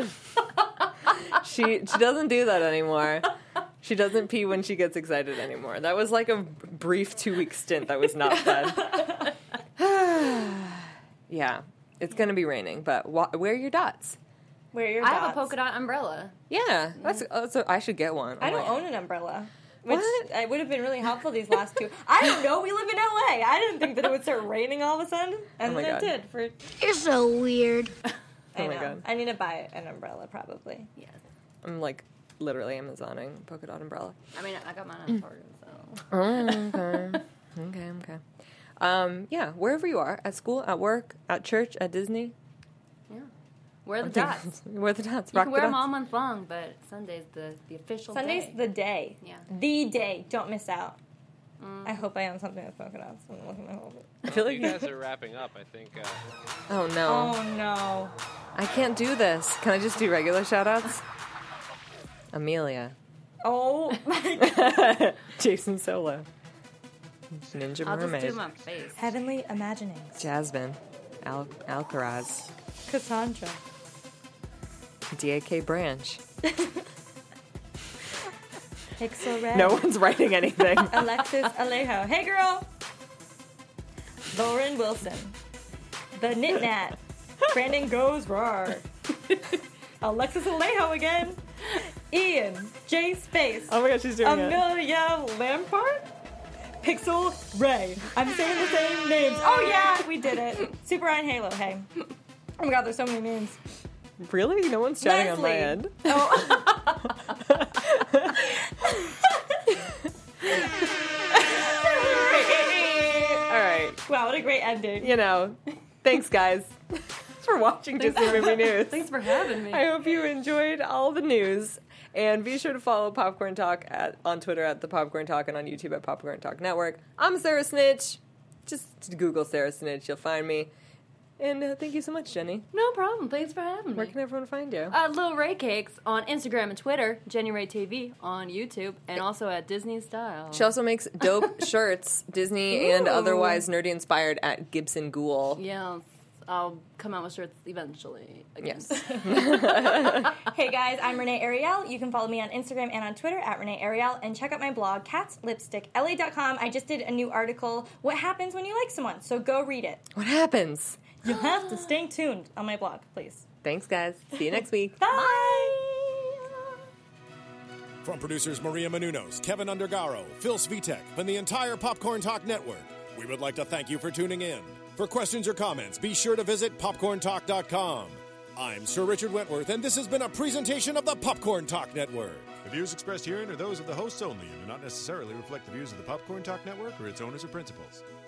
Speaker 1: She doesn't do that anymore. She doesn't pee when she gets excited anymore. That was like a brief 2-week stint that was not fun. Yeah, it's going to be raining, but wear your dots.
Speaker 4: Wear your
Speaker 2: I
Speaker 4: dots.
Speaker 2: have a polka dot umbrella.
Speaker 1: Yeah, I should get one.
Speaker 4: I
Speaker 1: Oh
Speaker 4: don't
Speaker 1: my-
Speaker 4: own an umbrella. Which
Speaker 1: What?
Speaker 4: would have been really helpful these last two. I don't know. We live in LA. I didn't think that it would start raining all of a sudden, and
Speaker 1: Oh my
Speaker 4: then
Speaker 1: God.
Speaker 4: it did.
Speaker 6: You're so weird.
Speaker 4: I
Speaker 1: Oh my
Speaker 4: know.
Speaker 1: God.
Speaker 4: I need to buy an umbrella probably.
Speaker 2: Yes.
Speaker 1: I'm like literally Amazoning polka dot umbrella.
Speaker 2: I mean, I got mine on Target, so.
Speaker 1: Okay. Yeah, wherever you are, at school, at work, at church, at Disney,
Speaker 2: Yeah. Wear the dots.
Speaker 1: wear the dots.
Speaker 2: You
Speaker 1: Rock
Speaker 2: can
Speaker 1: the
Speaker 2: wear them
Speaker 1: dots.
Speaker 2: all month long, but Sunday's the official
Speaker 4: Sunday's
Speaker 2: day.
Speaker 4: the day.
Speaker 2: Yeah.
Speaker 4: The day. Don't miss out. I hope I own something with polka dots. I'm looking at it.
Speaker 1: I feel like
Speaker 5: You guys are wrapping up, I think.
Speaker 1: Oh no.
Speaker 4: Oh no.
Speaker 1: I can't do this. Can I just do regular shout-outs? Amelia.
Speaker 4: Oh my god.
Speaker 1: Jason Solo. Ninja
Speaker 2: I'll
Speaker 1: Mermaid.
Speaker 2: just do my face.
Speaker 4: Heavenly Imaginings.
Speaker 1: Jasmine. Alcaraz.
Speaker 4: Cassandra.
Speaker 1: DAK Branch.
Speaker 4: Pixel Red.
Speaker 1: No one's writing anything.
Speaker 4: Alexis Alejo. Hey girl. Lauren Wilson. The Knit Nat. Brandon Goes Roar. Alexis Alejo again. Ian. J Space.
Speaker 1: Oh my gosh, she's doing it.
Speaker 4: Amelia Lampard. Pixel Ray. I'm saying the same names. Oh yeah, we did it. Super Ryan Halo. Hey. Oh my god, there's so many names.
Speaker 1: Really? No one's chatting on my
Speaker 4: Leslie.
Speaker 1: end.
Speaker 4: Oh.
Speaker 1: All right.
Speaker 4: Wow, what a great ending.
Speaker 1: You know, thanks guys for watching Disney Movie News.
Speaker 2: Thanks for having me.
Speaker 1: I hope you enjoyed all the news. And be sure to follow Popcorn Talk on Twitter at The Popcorn Talk and on YouTube at Popcorn Talk Network. I'm Sarah Snitch. Just Google Sarah Snitch. You'll find me. And thank you so much, Jenny.
Speaker 2: No problem. Thanks for having me.
Speaker 1: Where can everyone find you?
Speaker 2: Lil Ray Cakes on Instagram and Twitter, Jenny Ray TV on YouTube, and also at Disney Style.
Speaker 1: She also makes dope shirts, Disney and otherwise nerdy inspired at Gibson Ghoul.
Speaker 2: Yes, I'll come out with shirts eventually. Again.
Speaker 1: Yes.
Speaker 4: Hey guys, I'm Renee Ariel. You can follow me on Instagram and on Twitter at Renee Ariel, and check out my blog, catslipstickla.com. I just did a new article, What Happens When You Like Someone, so go read it.
Speaker 1: What happens?
Speaker 4: You have to stay tuned on my blog, please.
Speaker 1: Thanks, guys. See you next week.
Speaker 4: Bye!
Speaker 3: From producers Maria Menounos, Kevin Undergaro, Phil Svitek, and the entire Popcorn Talk Network, we would like to thank you for tuning in. For questions or comments, be sure to visit popcorntalk.com. I'm Sir Richard Wentworth, and this has been a presentation of the Popcorn Talk Network.
Speaker 10: The views expressed herein are those of the hosts only and do not necessarily reflect the views of the Popcorn Talk Network or its owners or principals.